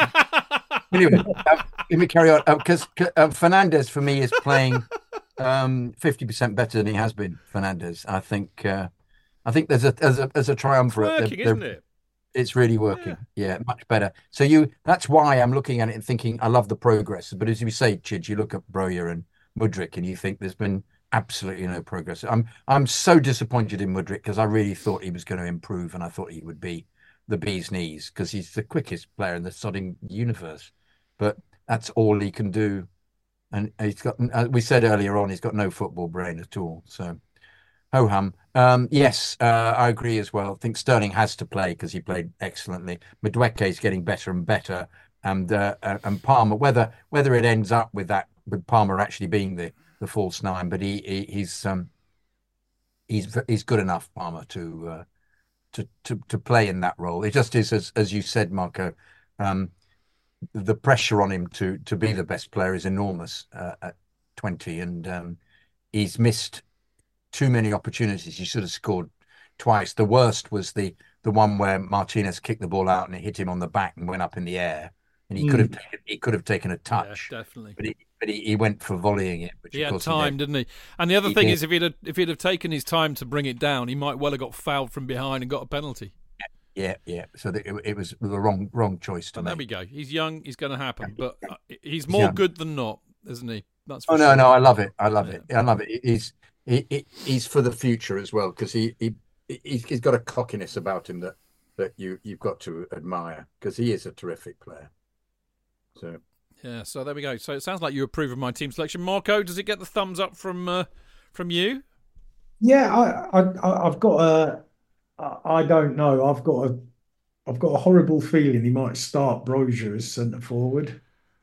Anyway, uh, let me carry on because uh, uh, Fernandes for me is playing um, fifty percent better than he has been. Fernandes, I think. Uh, I think there's a there's a there's a triumvirate. It's working, they're, isn't they're, it? It's really working. Yeah. yeah, much better. So you, that's why I'm looking at it and thinking I love the progress. But as you say, Chidge, you look at Broja and Mudryk and you think there's been absolutely no progress. I'm I'm so disappointed in Mudryk because I really thought he was going to improve and I thought he would be the bee's knees because he's the quickest player in the sodding universe. But that's all he can do. And he's got, as we said earlier on, he's got no football brain at all. So, ho hum. Um, yes, uh, I agree as well. I think Sterling has to play because he played excellently. Madueke is getting better and better. And uh, and Palmer, whether whether it ends up with that, with Palmer actually being the, the false nine, but he, he he's um he's he's good enough, Palmer, to uh, to to to play in that role. It just is as as you said, Marco. Um, the pressure on him to to be the best player is enormous uh, at twenty, and um, he's missed too many opportunities. He should have scored twice. The worst was the the one where Martinez kicked the ball out and it hit him on the back and went up in the air, and he mm. could have taken, he could have taken a touch. Yeah, definitely. But he but he, he went for volleying it. Which he of had course time, he didn't he? And the other he thing did. is, if he'd have, if he'd have taken his time to bring it down, he might well have got fouled from behind and got a penalty. Yeah, yeah. So it, it was the wrong wrong choice to but make. There we go. He's young. He's going to happen, but he's more he's good than not, isn't he? That's for oh sure. no, no. I love it. I love yeah. it. I love it. He's he, he he's for the future as well because he he he's, he's got a cockiness about him that that you you've got to admire because he is a terrific player. So yeah. So there we go. So it sounds like you approve of my team selection, Marco. Does it get the thumbs up from uh, from you? Yeah, I, I I've got a. I don't know. I've got a, I've got a horrible feeling he might start Broja as centre forward.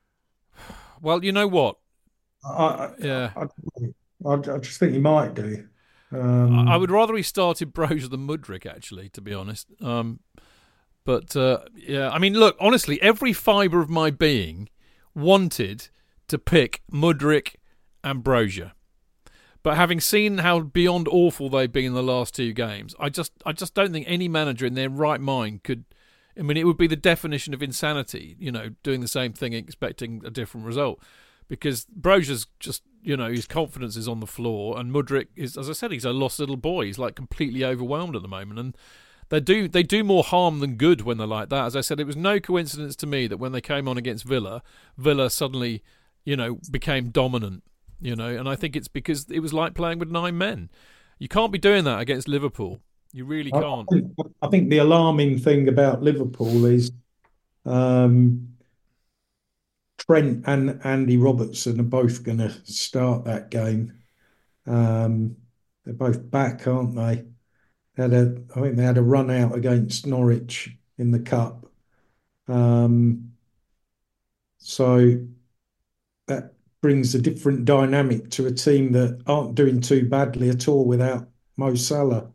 Well, you know what? I, yeah, I, I, I just think he might do. Um, I would rather he started Broja than Mudryk, actually, to be honest. Um, but uh, yeah, I mean, look, honestly, every fibre of my being wanted to pick Mudryk and Broja. But having seen how beyond awful they've been in the last two games, I just I just don't think any manager in their right mind could. I mean, it would be the definition of insanity, you know, doing the same thing expecting a different result. Because Broja's just, you know, his confidence is on the floor, and Mudryk is, as I said, he's a lost little boy. He's like completely overwhelmed at the moment, and they do they do more harm than good when they're like that. As I said, it was no coincidence to me that when they came on against Villa, Villa suddenly, you know, became dominant. You know, and I think it's because it was like playing with nine men. You can't be doing that against Liverpool. You really can't. I think, I think the alarming thing about Liverpool is um, Trent and Andy Robertson are both going to start that game. Um, they're both back, aren't they? They had a, I think they had a run out against Norwich in the cup. Um, so that brings a different dynamic to a team that aren't doing too badly at all without Mo Salah.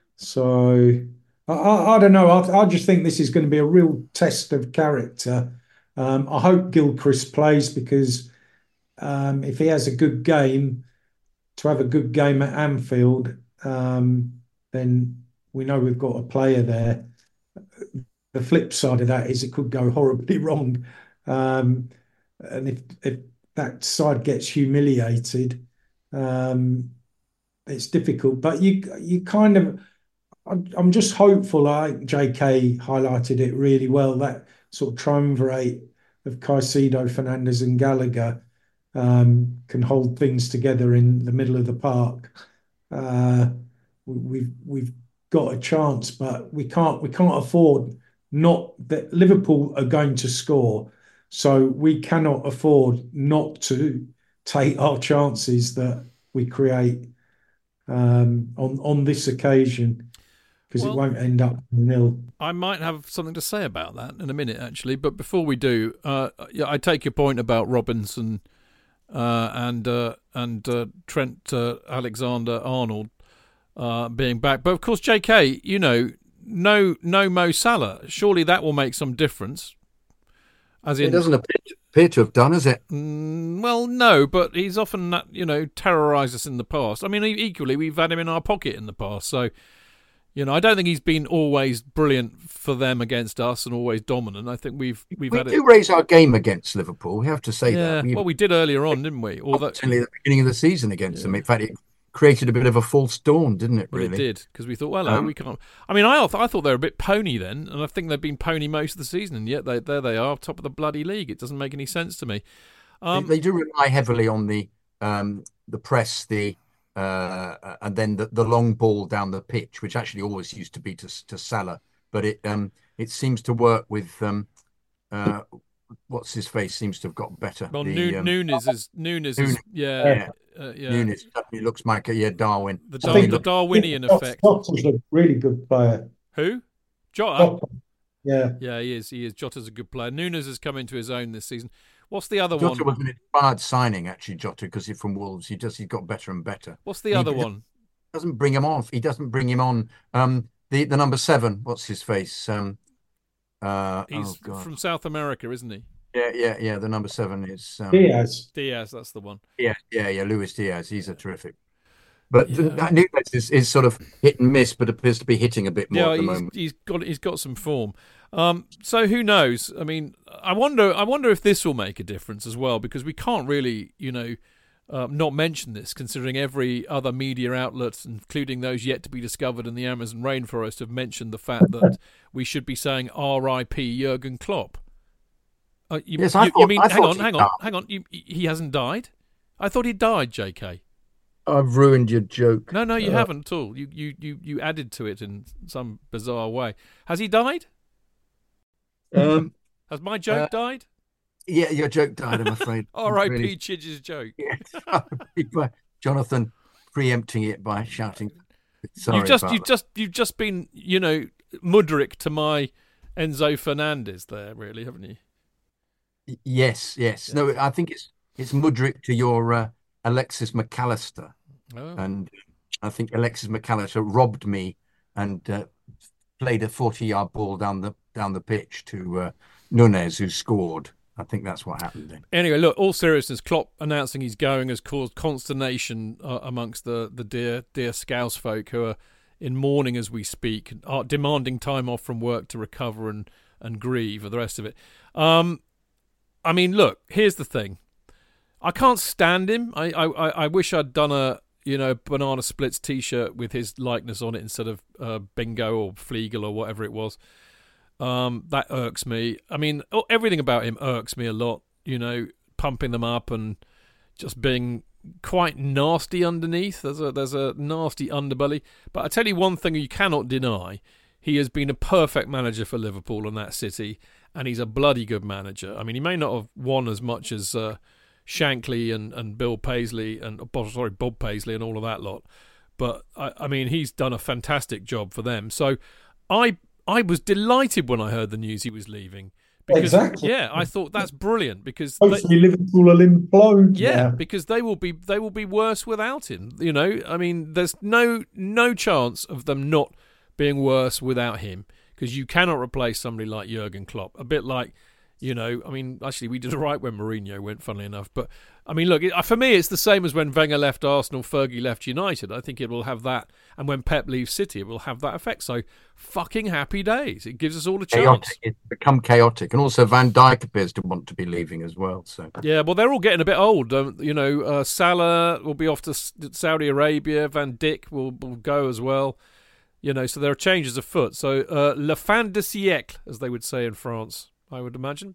So I, I, I don't know. I, I just think this is going to be a real test of character. Um, I hope Gilchrist plays because um, if he has a good game, to have a good game at Anfield, um, then we know we've got a player there. The flip side of that is it could go horribly wrong. Um, and if, if that side gets humiliated, um, it's difficult. But you you kind of, I'm just hopeful. I think J K highlighted it really well, that sort of triumvirate of Caicedo, Fernandes and Gallagher um, can hold things together in the middle of the park. Uh, we've we've got a chance, but we can't we can't afford not that Liverpool are going to score. So we cannot afford not to take our chances that we create um, on on this occasion, because well, it won't end up nil. I might have something to say about that in a minute, actually. But before we do, uh, yeah, I take your point about Robinson uh, and uh, and uh, Trent uh, Alexander-Arnold uh, being back. But of course, J K, you know, no no Mo Salah. Surely that will make some difference. As in, it doesn't appear to, appear to have done, has it? Mm, well, no, but he's often, you know, terrorised us in the past. I mean, equally, we've had him in our pocket in the past. So, You know, I don't think he's been always brilliant for them against us and always dominant. I think we've we've we had do it. raise our game against Liverpool. We have to say Yeah, that. We, well, we did earlier on, didn't we? Although Until the beginning of the season against them. In fact, it created a bit of a false dawn, didn't it? Well, Really, it did, because we thought, well, no, Um, we can't. I mean, I I thought they were a bit pony then, and I think they've been pony most of the season, and yet they there they are, top of the bloody league. It doesn't make any sense to me. Um, they, they do rely heavily on the um, the press, the uh, and then the, the long ball down the pitch, which actually always used to be to to Salah, but it um, it seems to work with um, uh, what's his face seems to have got better. well, the, Nunes, um, Nunes is Nunes Nunes, is yeah, yeah. uh, yeah. Nunes definitely looks like a yeah Darwin. The, I Dar- think the that- Darwinian Jota- effect. Jota's a really good player. Who? Jota. Jota. Yeah. Yeah, he is. He is. Jota's a good player. Nunes has come into his own this season. What's the other Jota one? was an inspired signing, actually, Jota, because he's from Wolves. He just he's got better and better. What's the He other doesn't- one? Doesn't bring him on. He doesn't bring him on. Um, the the number seven. What's his face? Um, uh, He's oh God. from South America, isn't he? Yeah, yeah, yeah. The number seven is um, Diaz. Diaz, that's the one. yeah, yeah, yeah. Luis Diaz. He's a terrific. But Yeah. that Nunes is, is sort of hit and miss, but appears to be hitting a bit more Yeah, at the he's, moment. he's got he's got some form. Um, so who knows? I mean, I wonder. I wonder if this will make a difference as well, because we can't really, you know, uh, not mention this, considering every other media outlet, including those yet to be discovered in the Amazon rainforest, have mentioned the fact that we should be saying R I P Jurgen Klopp. Uh, you, Yes, I you, thought- you mean? I hang thought on, he hang on, died. hang on. You, he hasn't died. I thought he died, J K. I've ruined your joke. No, no, you Uh, haven't at all. You, you, you, you added to it in some bizarre way. Has he died? Um, Has my joke Uh, died? yeah, your joke died. I'm afraid. R I P Really. Chidge's joke. Yeah. Jonathan preempting it by shouting. Sorry you've just, about you've that. just, you've just been, you know, Mudrick to my Enzo Fernandez there, really, haven't you? Yes, yes. No, I think it's it's Mudrick to your uh, Alexis McAllister, Oh. and I think Alexis McAllister robbed me and uh, played a forty-yard ball down the down the pitch to uh, Nunes, who scored. I think that's what happened then. Anyway, look, all seriousness, Klopp announcing he's going has caused consternation uh, amongst the, the dear dear Scouse folk who are in mourning as we speak, are demanding time off from work to recover and, and grieve, or the rest of it. Um, I mean, look, here's the thing. I can't stand him. I, I, I wish I'd done a you know Banana Splits T-shirt with his likeness on it instead of uh, Bingo or Flegel or whatever it was. Um, that irks me. I mean, oh, everything about him irks me a lot. You know, pumping them up and just being quite nasty underneath. There's a there's a nasty underbelly. But I tell you one thing you cannot deny: he has been a perfect manager for Liverpool and that city, and he's a bloody good manager. I mean, he may not have won as much as uh, Shankly and, and Bill Paisley and oh, sorry Bob Paisley and all of that lot, but I, I mean, he's done a fantastic job for them. So I. I was delighted when I heard the news he was leaving. Because, Exactly. Yeah, I thought that's brilliant because they, Hopefully Liverpool will implode. yeah, now. because they will be they will be worse without him. You know, I mean, there's no no chance of them not being worse without him, because you cannot replace somebody like Jurgen Klopp. A bit like, you know, I mean, actually we did all right when Mourinho went, funnily enough. But I mean, look, it, for me, it's the same as when Wenger left Arsenal, Fergie left United. I think it will have that, and when Pep leaves City, it will have that effect. So, fucking happy days. It gives us all a chance. Chaotic. It's become chaotic, and also Van Dijk appears to want to be leaving as well. So Yeah, well, they're all getting a bit old. Um, you know, uh, Salah will be off to S- Saudi Arabia. Van Dijk will, will go as well. You know, so there are changes afoot. So, uh, le fin de siècle, as they would say in France, I would imagine.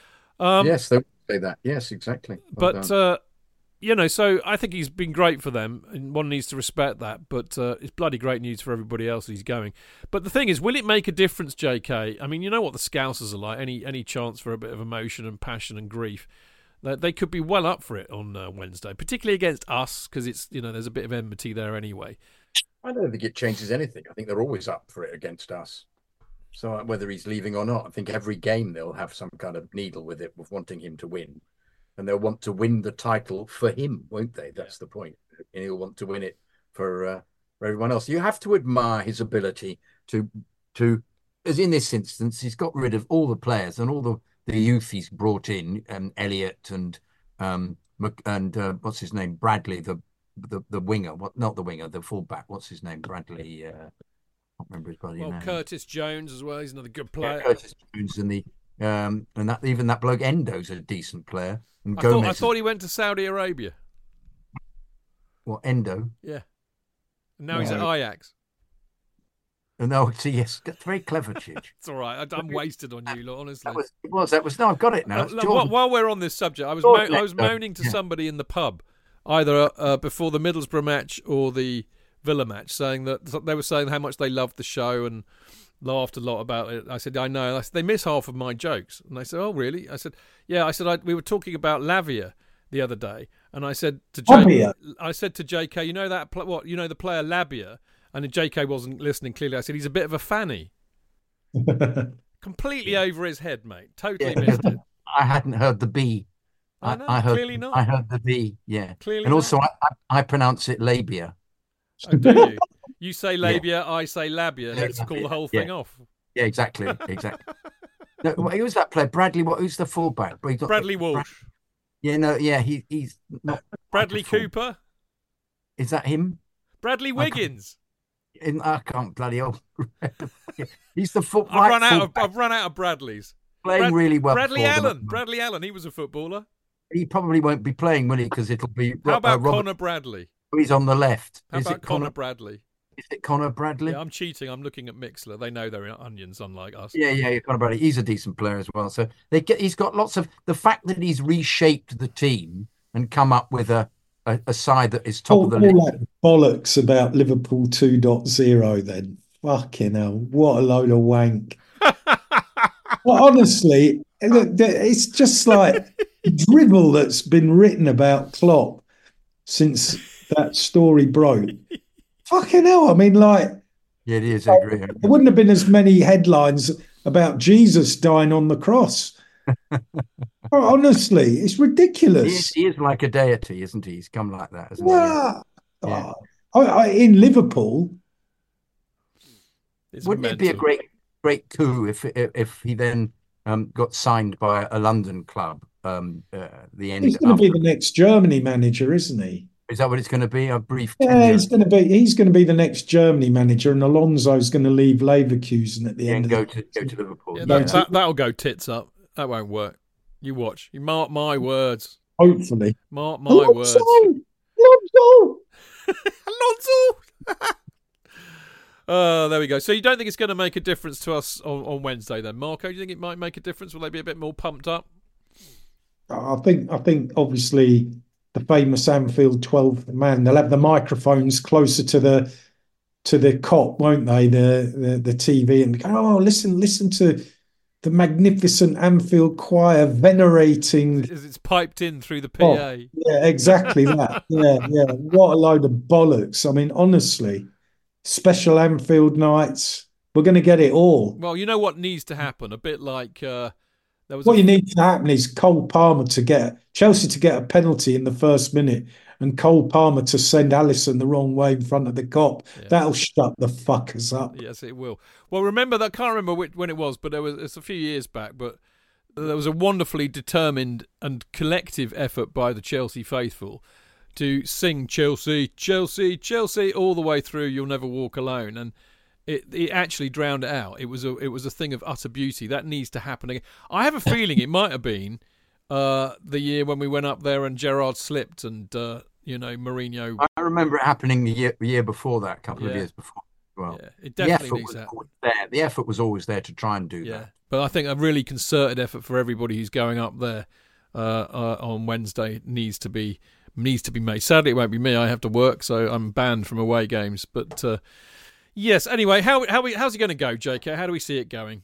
Um, yes, they would say that. Yes, exactly. Well But, done. uh, you know, so I think he's been great for them, and one needs to respect that. But uh, it's bloody great news for everybody else he's going. But the thing is, will it make a difference, J K? I mean, you know what the Scousers are like. Any any chance for a bit of emotion and passion and grief, they, they could be well up for it on uh, Wednesday, particularly against us, because it's, you know, there's a bit of enmity there anyway. I don't think it changes anything. I think they're always up for it against us. So uh, whether he's leaving or not, I think every game they'll have some kind of needle with it of wanting him to win. And they'll want to win the title for him, won't they? That's the point. And he'll want to win it for, uh, for everyone else. You have to admire his ability to, to, as in this instance, he's got rid of all the players and all the, the youth he's brought in, um, Elliott and, um, Mc- and uh, what's his name? Bradley, the, the, the winger, what, not the winger, the fullback. What's his name? Bradley. Uh, can't remember his bloody well, name. Curtis Jones as well. He's another good player. Yeah, Curtis Jones and the um and that even that bloke Endo's a decent player. And I Gomez thought I is- thought he went to Saudi Arabia. what Endo? Yeah. And now he's at No. Ajax. And no, see, yes, that's very clever, Chidge. It's all right. I, I'm wasted on you, lot, honestly. That was it. Was that was no? I've got it now. Uh, It's look, Jordan. while, while we're on this subject, I was mo- Jordan I was Endo. moaning to Yeah. somebody in the pub, either uh, before the Middlesbrough match or the Villa match, saying that they were saying how much they loved the show and laughed a lot about it. I said, I know. I said, they miss half of my jokes, and they said, oh really? I said, yeah. I said, I, we were talking about Lavia the other day, and I said to J- Labia? I said to J K, you know that pl- what? You know the player Labia, and J K wasn't listening clearly. I said he's a bit of a fanny. Completely over his head, mate. Totally Yeah, missed it. I hadn't heard the B. I I, know, I heard. clearly not. I heard the B. Yeah, Clearly and not. also I, I, I pronounce it labia. Oh, do you? You say labia, I say labia. Let's call the whole thing Yeah. off. Yeah, exactly, exactly. No, who was that player? Bradley. What? Who's the fullback? But he's not- Bradley Walsh. Yeah, no, yeah, he he's not. Bradley full- Cooper. Is that him? Bradley I can't- Wiggins. In, I can't bloody hell. He's the foot. I've run right out of fullback, I've run out of Bradleys. playing Brad- really well. Bradley for them. Allen. Bradley Allen. He was a footballer. He probably won't be playing, will he? Because it'll be. How Ro- about uh, Robert- Connor Bradley? He's on the left. How is about it Connor Connor? Bradley? Is it Connor Bradley? Yeah, I'm cheating. I'm looking at Mixler. They know they're onions, unlike us. Yeah, yeah, yeah, Connor Bradley. He's a decent player as well. So they get. He's got lots of the fact that he's reshaped the team and come up with a a, a side that is top All, of the all league. that bollocks about Liverpool two point oh then. Fucking hell, what a load of wank. Well, honestly, it's just like drivel that's been written about Klopp since that story broke. Fucking hell, I mean, like, Yeah, it is. I agree. there wouldn't have been as many headlines about Jesus dying on the cross. Honestly, it's He is, ridiculous. he is like a deity, isn't he? He's come like that, isn't Yeah. Yeah. Oh, I, I, in Liverpool, It's he? Wouldn't it be a mental. great, great coup if if, if he then um, got signed by a London club? Um, uh, the end. he's going to be after- the next Germany manager, isn't he? Is that what it's going to be? A brief. Yeah, tenure he's going to be. He's going to be the next Germany manager, and Alonso's going to leave Leverkusen at the and end go of the to go to Liverpool. Yeah, No, that, to- that, that'll go tits up. That won't work. You watch. You mark my words. hopefully. Mark my words. Alonso! Alonso! Alonso! Oh, there we go. So you don't think it's going to make a difference to us on, on Wednesday then, Marco? Do you think it might make a difference? Will they be a bit more pumped up? I think. I think obviously the famous Anfield twelfth man. They'll have the microphones closer to the to the cop, won't they? The the, the T V and go, oh, listen, listen to the magnificent Anfield choir venerating. Is it's piped in through the P A? Oh, yeah, exactly that. Yeah, yeah. What a load of bollocks. I mean, honestly, special Anfield nights. We're going to get it all. Well, you know what needs to happen? A bit like uh, there was. What a, you need to happen is Cole Palmer to get Chelsea to get a penalty in the first minute, and Cole Palmer to send Alisson the wrong way in front of the cop. Yeah. That'll shut the fuckers up. Yes, it will. Well, remember that. I can't remember which, when it was, but there was. It's a few years back, but there was a wonderfully determined and collective effort by the Chelsea faithful to sing Chelsea, Chelsea, Chelsea all the way through. You'll never walk alone, and it it actually drowned it out. It was a it was a thing of utter beauty that needs to happen again. I have a feeling it might have been uh, the year when we went up there and Gerrard slipped and uh, you know Mourinho. I remember it happening the year, the year before that, a couple of Yeah. years before. Well, Yeah, it the definitely effort needs was that. always there. The effort was always there to try and do Yeah, that. but I think a really concerted effort for everybody who's going up there uh, uh, on Wednesday needs to be needs to be made. Sadly, it won't be me. I have to work, so I'm banned from away games. But uh, yes, anyway, how how we, how's it going to go, J K? How do we see it going?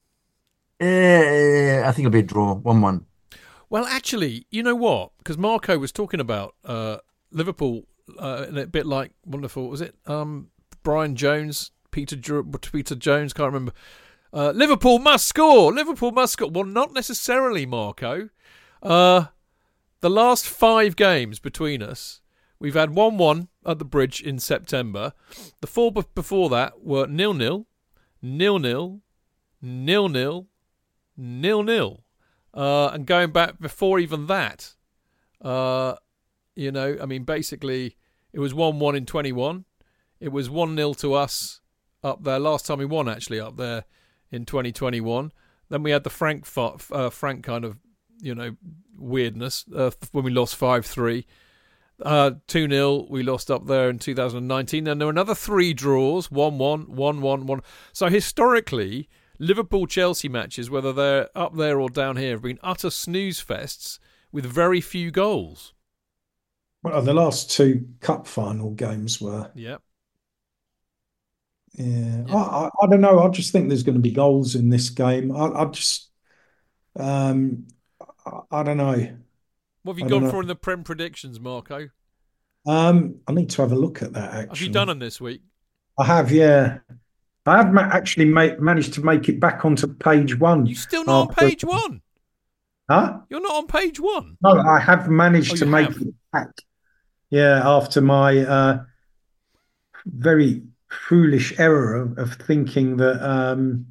Uh, I think it'll be a draw, one-one. Well, actually, you know what? Because Marco was talking about uh, Liverpool, uh, and a bit like wonderful. Was it um, Brian Jones, Peter Dr- Peter Jones? Can't remember. Uh, Liverpool must score. Liverpool must score. Well, not necessarily, Marco. Uh, the last five games between us, we've had one-one at the Bridge in September. The four be- before that were nil-nil, nil-nil, nil-nil, nil-nil. Uh, and going back before even that, uh, you know, I mean, basically, it was one-one in twenty-one. It was one-nil to us up there. Last time we won, actually, up there in twenty twenty-one. Then we had the Frank uh, Frank kind of, you know, weirdness uh, when we lost five three. Uh, two nil, we lost up there in two thousand nineteen. And there were another three draws, one one, one one, one. So historically, Liverpool-Chelsea matches, whether they're up there or down here, have been utter snooze fests with very few goals. Well, the last two cup final games were. Yeah. Yeah. I, I, I don't know. I just think there's going to be goals in this game. I, I just, um, I, I don't know. What have you I gone don't for know. in the Prem predictions, Marco? Um, I need to have a look at that, actually. Have you done them this week? I have, yeah. I have ma- actually ma- managed to make it back onto page one. You still not after- on page one? Huh? You're not on page one? No, I have managed Oh, to you make have? it back. Yeah, after my uh, very foolish error of, of thinking that um,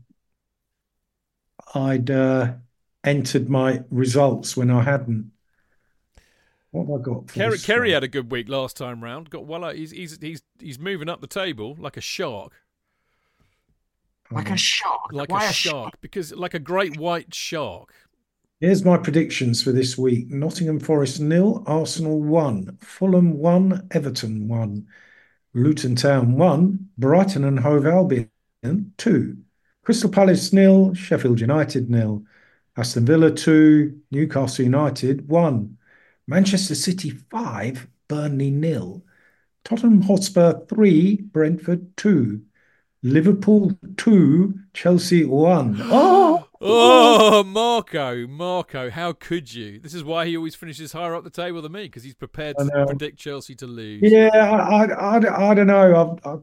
I'd uh, entered my results when I hadn't. What have I got? For Kerry, this Kerry one? had a good week last time round. Got well. He's he's he's he's moving up the table like a shark, Like a shark. like Why a shark, because like a great white shark. Here's my predictions for this week. Nottingham Forest nil, Arsenal one, Fulham one, Everton one, Luton Town one, Brighton and Hove Albion two, Crystal Palace nil, Sheffield United nil, Aston Villa two, Newcastle United one, Manchester City five, Burnley nil, Tottenham Hotspur three, Brentford two, Liverpool two, Chelsea one. Oh! Oh, Marco, Marco, how could you? This is why he always finishes higher up the table than me, because he's prepared I to know. predict Chelsea to lose. Yeah, I, I, I, I don't know. I, I,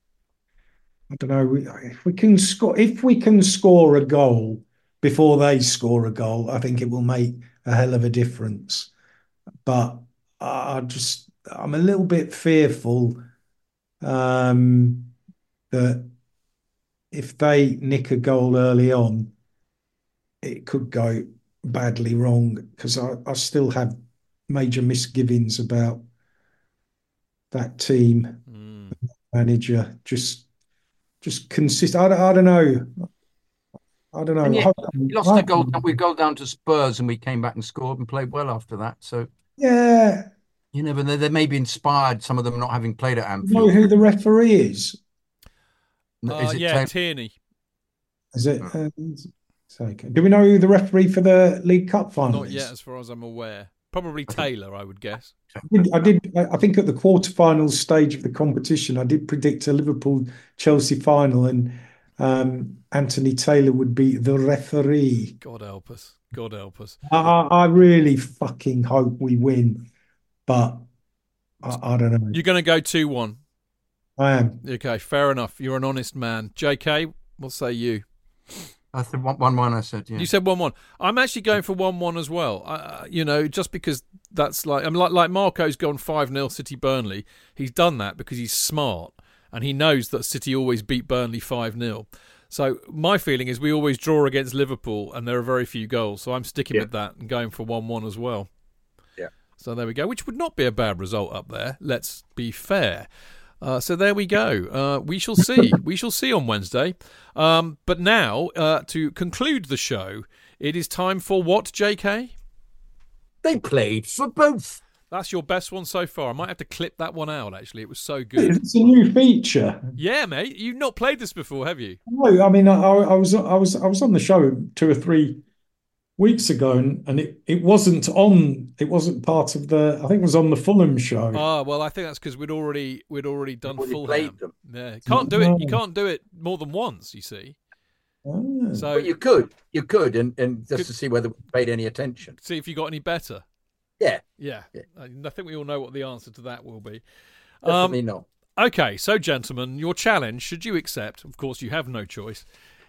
I don't know. We- If we can score, if we can score a goal before they score a goal, I think it will make a hell of a difference. But I I just, I'm a little bit fearful um, that if they nick a goal early on, it could go badly wrong, because I, I still have major misgivings about that team Mm. manager. Just just consist. I, don't- I don't know. I don't know. And I yet, hope- we lost a goal. We go down to Spurs, and we came back and scored and played well after that. So Yeah. you never know. They may be inspired. Some of them not having played at You know Anfield. who the referee is? No, Uh, Is it yeah, Tony? Tierney. Is it? Uh, okay. Do we know who the referee for the League Cup final Not is? yet, as far as I'm aware. Probably Taylor, I would guess. I did, I did. I think at the quarterfinals stage of the competition, I did predict a Liverpool Chelsea final, and um, Anthony Taylor would be the referee. God help us. God help us. I, I I really fucking hope we win, but I, I don't know. You're going to go two one. I am. Okay, fair enough. You're an honest man. J K, what say you? I said one, one, one. I said, yeah. You said one one. I'm actually going for one one as well. Uh, you know, just because that's like, I'm like, like Marco's gone five nil City Burnley. He's done that because he's smart and he knows that City always beat Burnley five nil. So my feeling is we always draw against Liverpool and there are very few goals. So I'm sticking Yeah. with that and going for one one as well. Yeah. So there we go, which would not be a bad result up there. Let's be fair. Uh, so there we go. Uh, we shall see. we shall see on Wednesday. Um, but now, uh, to conclude the show, it is time for what, J K? They played for both. That's your best one so far. I might have to clip that one out, actually. It was so good. It's a new feature. Yeah, mate. You've not played this before, have you? No, I mean, I, I was, I was, I was on the show two or three weeks ago, and, and it, it wasn't on. It wasn't part of the. I think it was on the Fulham show. Ah, well, I think that's because we'd already we'd already done Already Fulham. played them. Yeah, can't do it. You can't do it more than once. You see. Ah. So But you could, you could, and, and just Could- to see whether we paid any attention. see if you got any better. Yeah, Yeah, Yeah. I I think we all know what the answer to that will be. Um, definitely not. Okay, so gentlemen, your challenge, should you accept, of course you have no choice,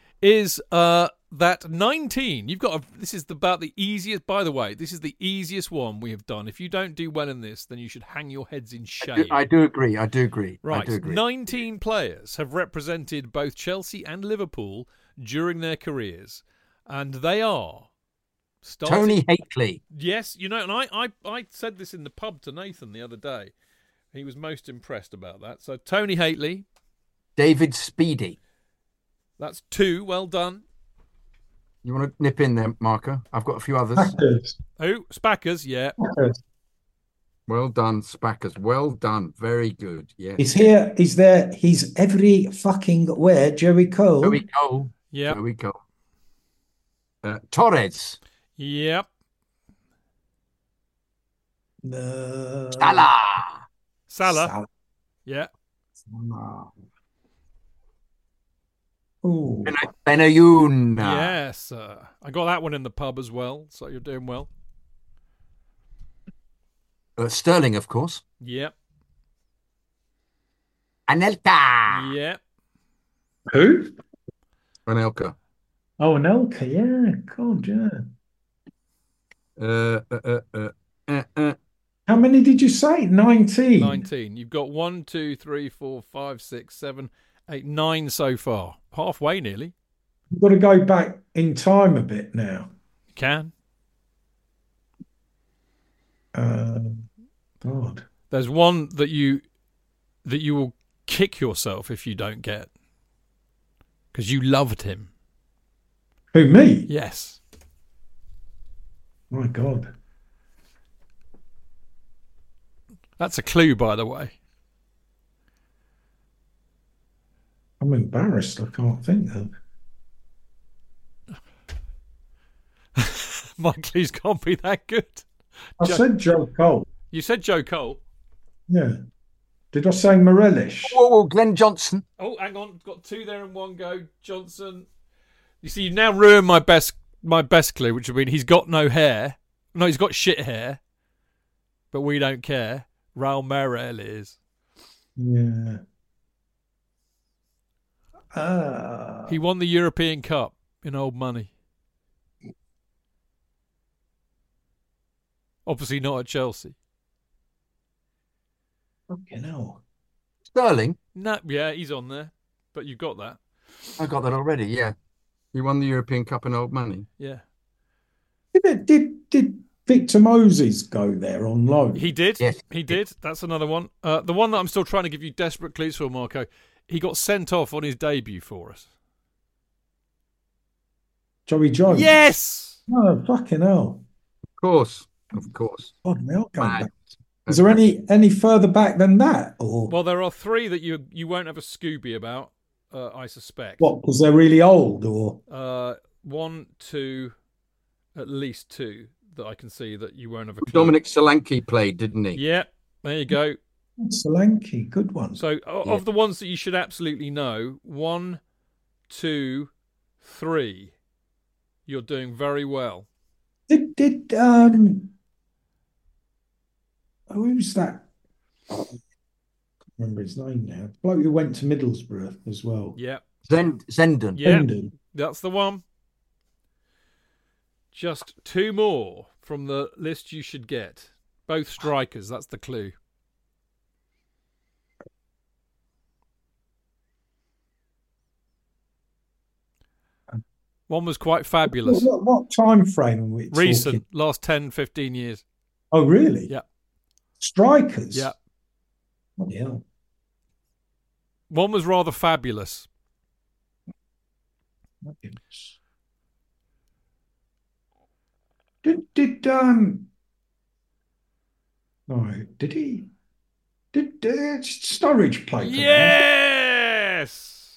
is uh, that nineteen. You've got a, this is about the easiest. By the way, this is the easiest one we have done. If you don't do well in this, then you should hang your heads in I shame. do, I do agree. I do agree. Right, I do agree. nineteen players have represented both Chelsea and Liverpool during their careers, and they are starting. Tony Hatley. Yes, you know, and I, I, I said this in the pub to Nathan the other day. He was most impressed about that. So Tony Hatley, David Speedy. That's two. Well done. You want to nip in there, Marco? I've got a few others. Spackers. Oh, Spackers, yeah. Spackers. Well done, Spackers. Well done. Very good. Yeah. He's here. He's there. He's every fucking where. Joey Cole. Joey Cole. Yeah. Joey Cole. Uh, Torres. Yep. Uh, Salah. Salah. Salah. Yeah. Ooh. Benayoun. Yes. Uh, I got that one in the pub as well, so you're doing well. Uh, Sterling, of course. Yep. Anelka. Yep. Who? Anelka. Oh, Anelka. Yeah. God, yeah. Uh, uh, uh, uh, uh, uh. How many did you say? nineteen. nineteen. You've got one, two, three, four, five, six, seven, eight, nine so far. Halfway nearly. You've got to go back in time a bit now. You can. Uh, God. There's one that you that you will kick yourself if you don't get. Because you loved him. Who, me? Yes. My God. That's a clue, by the way. I'm embarrassed. I can't think of. My clues can't be that good. I Joe, said Joe Cole. you said Joe Cole. Yeah. Did I say Morellish? Whoa, whoa, Glenn Johnson. Oh, hang on. Got two there in one go. Johnson. You see, you've now ruined my best my best clue, which would mean he's got no hair. No, he's got shit hair. But we don't care. Raul Meireles. Yeah. Uh, He won the European Cup in old money. Obviously not at Chelsea. fucking hell. Sterling. No, yeah, he's on there. But you've got that. I got that already. Yeah. He won the European Cup in old money. Yeah. Did, it, did, did Victor Moses go there on loan? He did. Yes. He did. That's another one. Uh, the one that I'm still trying to give you desperate clues for, Marco, he got sent off on his debut for us. Joey Jones? Yes! Oh, fucking hell. Of course. Of course. God, me, I'll go Mad. back. Is there any any further back than that? Or Well, there are three that you you won't have a Scooby about, uh, I suspect. what? Because they're really old, or Uh, one, two, at least two that I can see that you won't have a clue. Dominic Solanke played, didn't he? Yeah, there you go. Solanke, good one. So, o- Yeah. of the ones that you should absolutely know, one, two, three, you're doing very well. Did did um who's that? Oh, I can't remember his name now. The bloke who went to Middlesbrough as well. Yeah, Zend- Zenden. yeah, Hendon. that's the one. Just two more from the list you should get. Both strikers, that's the clue. One was quite fabulous. What, what, what time frame are we talking? Recent, last ten, fifteen years. Oh, really? Yeah. Strikers? Yeah. Oh, yeah. One was rather fabulous. Did did um no, did he did uh, Sturridge play for them? Yes!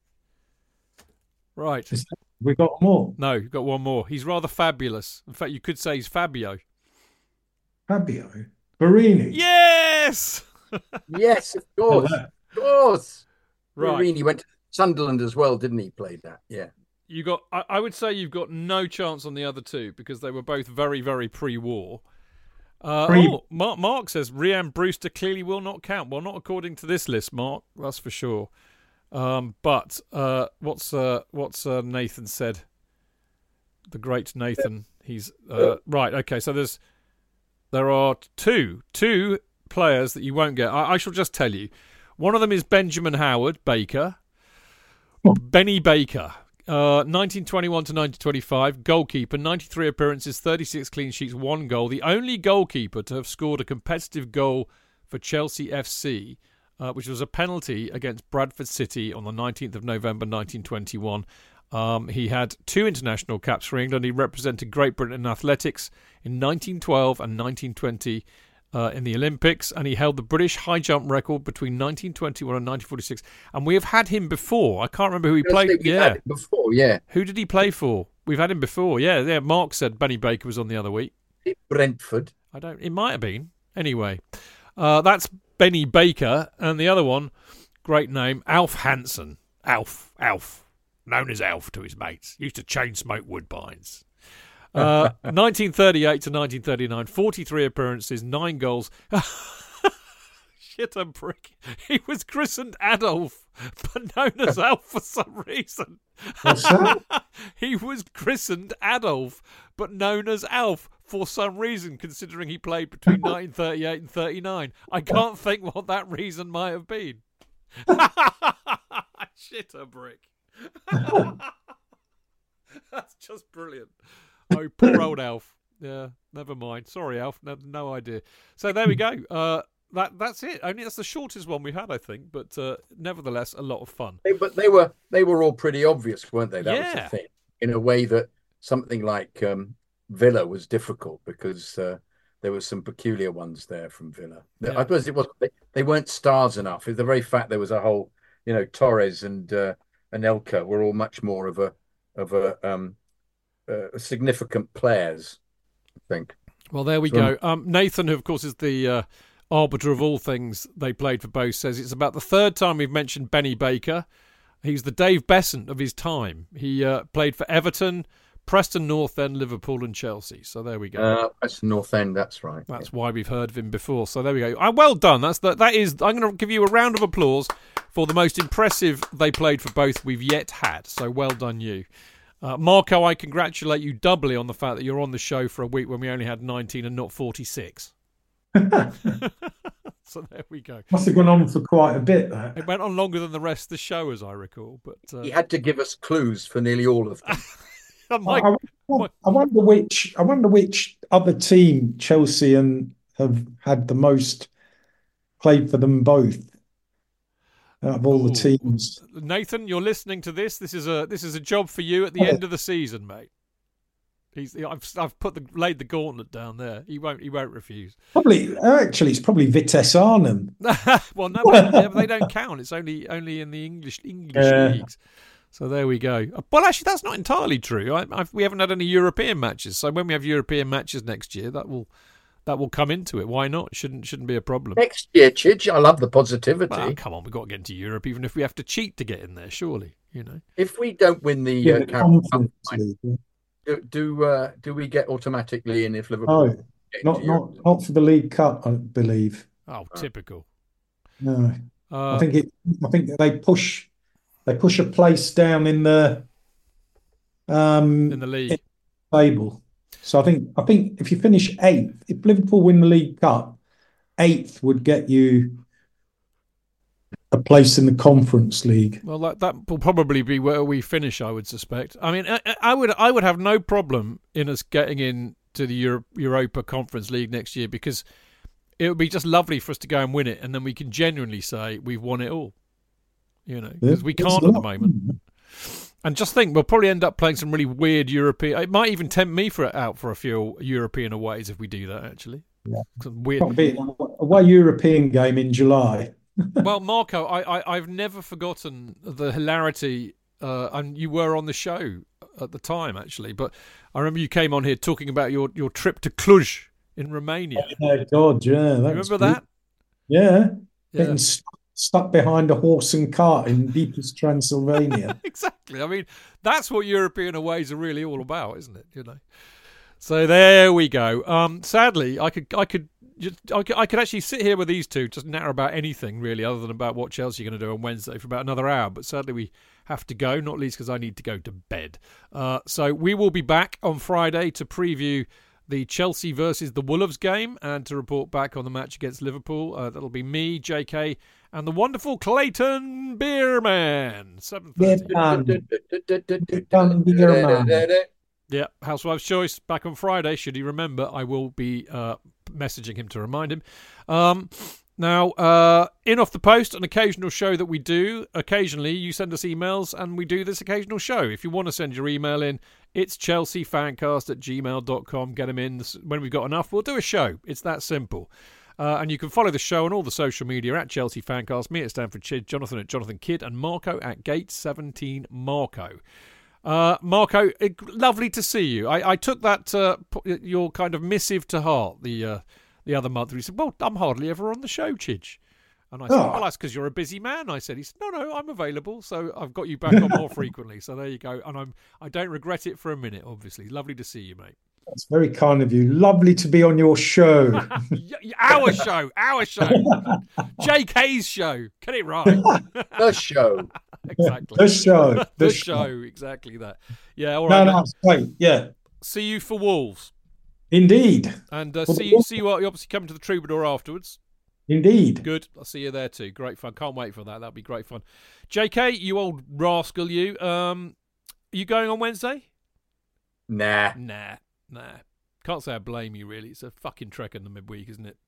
Right. Is that- we got more. No, you've got one more. He's rather fabulous. In fact, you could say he's Fabio. Fabio. Barini. Yes! Yes, of course. Oh, Of course. Right. Marini went to Sunderland as well, didn't he? Played that. Yeah. You got. I, I would say you've got no chance on the other two because they were both very, very pre-war. Uh, Pre- oh, Mark, Mark says Rhian Brewster clearly will not count. Well, not according to this list, Mark. That's for sure. Um, but uh, what's uh, what's uh, Nathan said? The great Nathan. He's uh, right. Okay, so there's there are two two players that you won't get. I, I shall just tell you. One of them is Benjamin Howard Baker. Benny Baker. Uh, nineteen twenty-one to nineteen twenty-five, goalkeeper, ninety-three appearances, thirty-six clean sheets, one goal. The only goalkeeper to have scored a competitive goal for Chelsea F C uh, which was a penalty against Bradford City on the nineteenth of November nineteen twenty-one. Um, he had two international caps for England. He represented Great Britain in athletics in nineteen twelve and nineteen twenty uh, in the Olympics, and he held the British high jump record between nineteen twenty-one and nineteen forty-six. And we have had him before. I can't remember who he played. Yeah, before, yeah. Who did he play for? We've had him before. Yeah, yeah. Mark said Benny Baker was on the other week. Brentford. I don't. It might have been. Anyway, uh, that's Benny Baker, and the other one, great name, Alf Hansen. Alf, Alf, known as Alf to his mates. Used to chain smoke Woodbines. Uh, nineteen thirty-eight to nineteen thirty-nine, forty-three appearances, nine goals. Shit, a prick. He was christened Adolf, but known as Alf for some reason. What's that? He was christened Adolf, but known as Alf for some reason, considering he played between nineteen thirty-eight and thirty-nine. I can't think what that reason might have been. Shit, a brick. That's just brilliant. Oh, poor old Alf. Yeah, never mind. Sorry, Alf. No, no idea. So there we go. Uh, that that's it. Only that's the shortest one we've had, I think. But uh, nevertheless, a lot of fun. They, but they were they were all pretty obvious, weren't they? That Yeah. was the thing. In a way that something like um, Villa was difficult because uh, there were some peculiar ones there from Villa. Yeah. I suppose it was they, they weren't stars enough. The very fact there was a whole, you know, Torres and uh, Anelka were all much more of a of a um, uh, significant players, I think. Well, there we So- go. Um, Nathan, who of course is the uh, arbiter of all things they played for both, says it's about the third time we've mentioned Benny Baker. He's the Dave Besant of his time. He uh, played for Everton, Preston North End, Liverpool and Chelsea. So there we go. Uh, that's North End. That's right. That's why we've heard of him before. So there we go. Uh, well done. That's the, that is. I'm going to give you a round of applause for the most impressive they played for both we've yet had. So well done, you. Uh, Marco, I congratulate you doubly on the fact that you're on the show for a week when we only had nineteen and not forty-six. So there we go. Must have gone on for quite a bit, that. It went on longer than the rest of the show, as I recall. But uh, He had to give us clues for nearly all of them. I'm I, like, I, I wonder which I wonder which other team Chelsea and have had the most played for them both out of all Ooh. the teams. Nathan, you're listening to this. This is a this is a job for you at the Yeah. end of the season, mate. He's, I've I've put the laid the gauntlet down there. He won't he won't refuse. Probably, actually, it's probably Vitesse Arnhem. Well, no, but they, they don't count. It's only only in the English English Yeah. leagues. So there we go. Well, actually, that's not entirely true. I, I've, we haven't had any European matches. So when we have European matches next year, that will that will come into it. Why not? Shouldn't shouldn't be a problem. Next year, Chidge, I love the positivity. Well, come on, we've got to get into Europe, even if we have to cheat to get in there. Surely, you know. If we don't win the Yeah, uh, the Carabao Conference Cup, League. do do, uh, do we get automatically in if Liverpool? Oh, get into not Europe? not not for the League Cup, I believe. Oh, typical. No, Uh, I think it. I think they push they push a place down in the um in the league. table. So I think I think if you finish eighth, if Liverpool win the League Cup, eighth would get you a place in the Conference League. Well, that that will probably be where we finish, I would suspect. I mean, I, I would I would have no problem in us getting in to the Euro, Europa Conference League next year, because it would be just lovely for us to go and win it, and then we can genuinely say we've won it all. You know, because we There's can't a at the lot. moment. And just think, we'll probably end up playing some really weird European. It might even tempt me for out for a few European aways if we do that. Actually, Yeah. some weird. Probably an away European game in July. Well, Marco, I, I, I've never forgotten the hilarity, uh, and you were on the show at the time, actually, but I remember you came on here talking about your, your trip to Cluj in Romania. Oh God, yeah, that You was remember good. that? Yeah, Yeah, getting st- stuck behind a horse and cart in deepest Transylvania. exactly. I mean, that's what European aways are really all about, isn't it? You know. So there we go. Um, sadly, I could, I could, just, I could, I could actually sit here with these two, just natter about anything really, other than about what Chelsea are going to do on Wednesday for about another hour. But sadly, we have to go, not least because I need to go to bed. Uh, so we will be back on Friday to preview the Chelsea versus the Wolves game and to report back on the match against Liverpool. Uh, that'll be me, J K, and the wonderful Clayton Beerman. seven thirty. Yeah, Housewife's Choice back on Friday. Should he remember, I will be uh, messaging him to remind him. Um, Now, uh, in Off the Post, an occasional show that we do. Occasionally, you send us emails and we do this occasional show. If you want to send your email in, it's chelsea fancast at gmail dot com. Get them in. When we've got enough, we'll do a show. It's that simple. Uh, and you can follow the show on all the social media at Chelsea Fancast, me at Stanford Chid, Jonathan at Jonathan Kidd, and Marco at Gate seventeen Marco. Uh, Marco, it, lovely to see you. I, I took that uh, your kind of missive to heart the uh, the other month. He said, "Well, I'm hardly ever on the show, Chidge." And I said, oh. "Well, that's because you're a busy man." I said, "He said, no, no, I'm available, so I've got you back on more frequently." So there you go, and I'm I don't regret it for a minute. Obviously, lovely to see you, mate. That's very kind of you. Lovely to be on your show. Our show, our show, J K's show. Get it right. The show. Exactly. The show. The, the show. show. Exactly that. Yeah. All right. No, no, it's great. Yeah. See you for Wolves. Indeed. And uh, see you. See you. You obviously coming to the Troubadour afterwards. Indeed. Good. I'll see you there too. Great fun. Can't wait for that. That'll be great fun. J K, you old rascal, you. Um, are you going on Wednesday? Nah. Nah. Nah. Can't say I blame you, really. It's a fucking trek in the midweek, isn't it?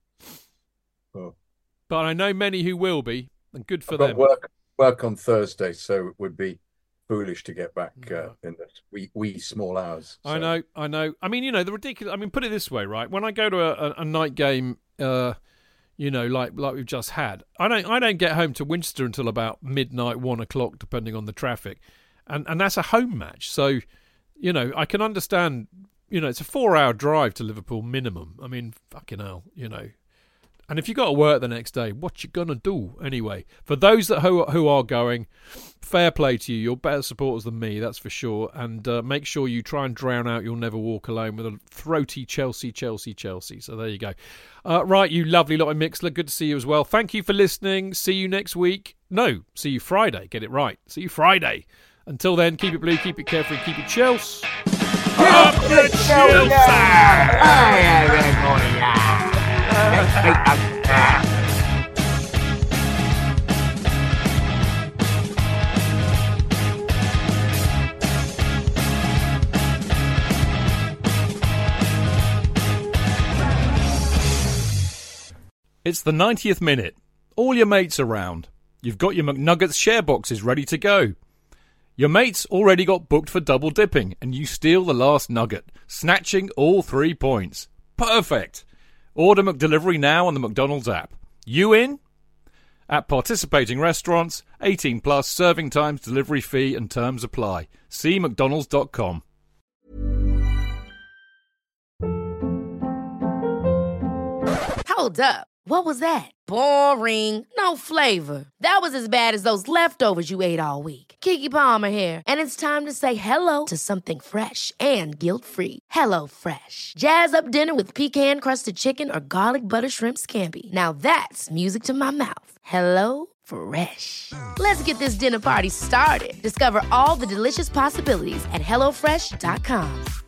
Oh. But I know many who will be, and good for I've got them. Work, work on Thursday, so it would be foolish to get back uh, No. in the wee, wee small hours. So. I know, I know. I mean, you know, the ridiculous... I mean, put it this way, right? When I go to a, a, a night game, uh, you know, like like we've just had, I don't I don't get home to Winchester until about midnight, one o'clock, depending on the traffic. And, and that's a home match. So, you know, I can understand... You know, it's a four-hour drive to Liverpool minimum. I mean, fucking hell, you know. And if you got to work the next day, what you gonna do anyway? For those that who, who are going, fair play to you. You're better supporters than me, that's for sure. And uh, make sure you try and drown out You'll Never Walk Alone with a throaty Chelsea, Chelsea, Chelsea. So there you go. Uh, right, you lovely lot of Mixler. Good to see you as well. Thank you for listening. See you next week. No, see you Friday. Get it right. See you Friday. Until then, keep it blue, keep it carefree, keep it Chelsea. Up the Chelsea! It's the ninetieth minute. All your mates around. You've got your McNuggets share boxes ready to go. Your mate's already got booked for double dipping, and you steal the last nugget, snatching all three points. Perfect! Order McDelivery now on the McDonald's app. You in? At participating restaurants, eighteen plus, serving times, delivery fee and terms apply. See mcdonalds dot com. Hold up. What was that? Boring. No flavor. That was as bad as those leftovers you ate all week. Keke Palmer here, and it's time to say hello to something fresh and guilt-free. Hello Fresh. Jazz up dinner with pecan-crusted chicken or garlic butter shrimp scampi. Now that's music to my mouth. Hello Fresh. Let's get this dinner party started. Discover all the delicious possibilities at hello fresh dot com.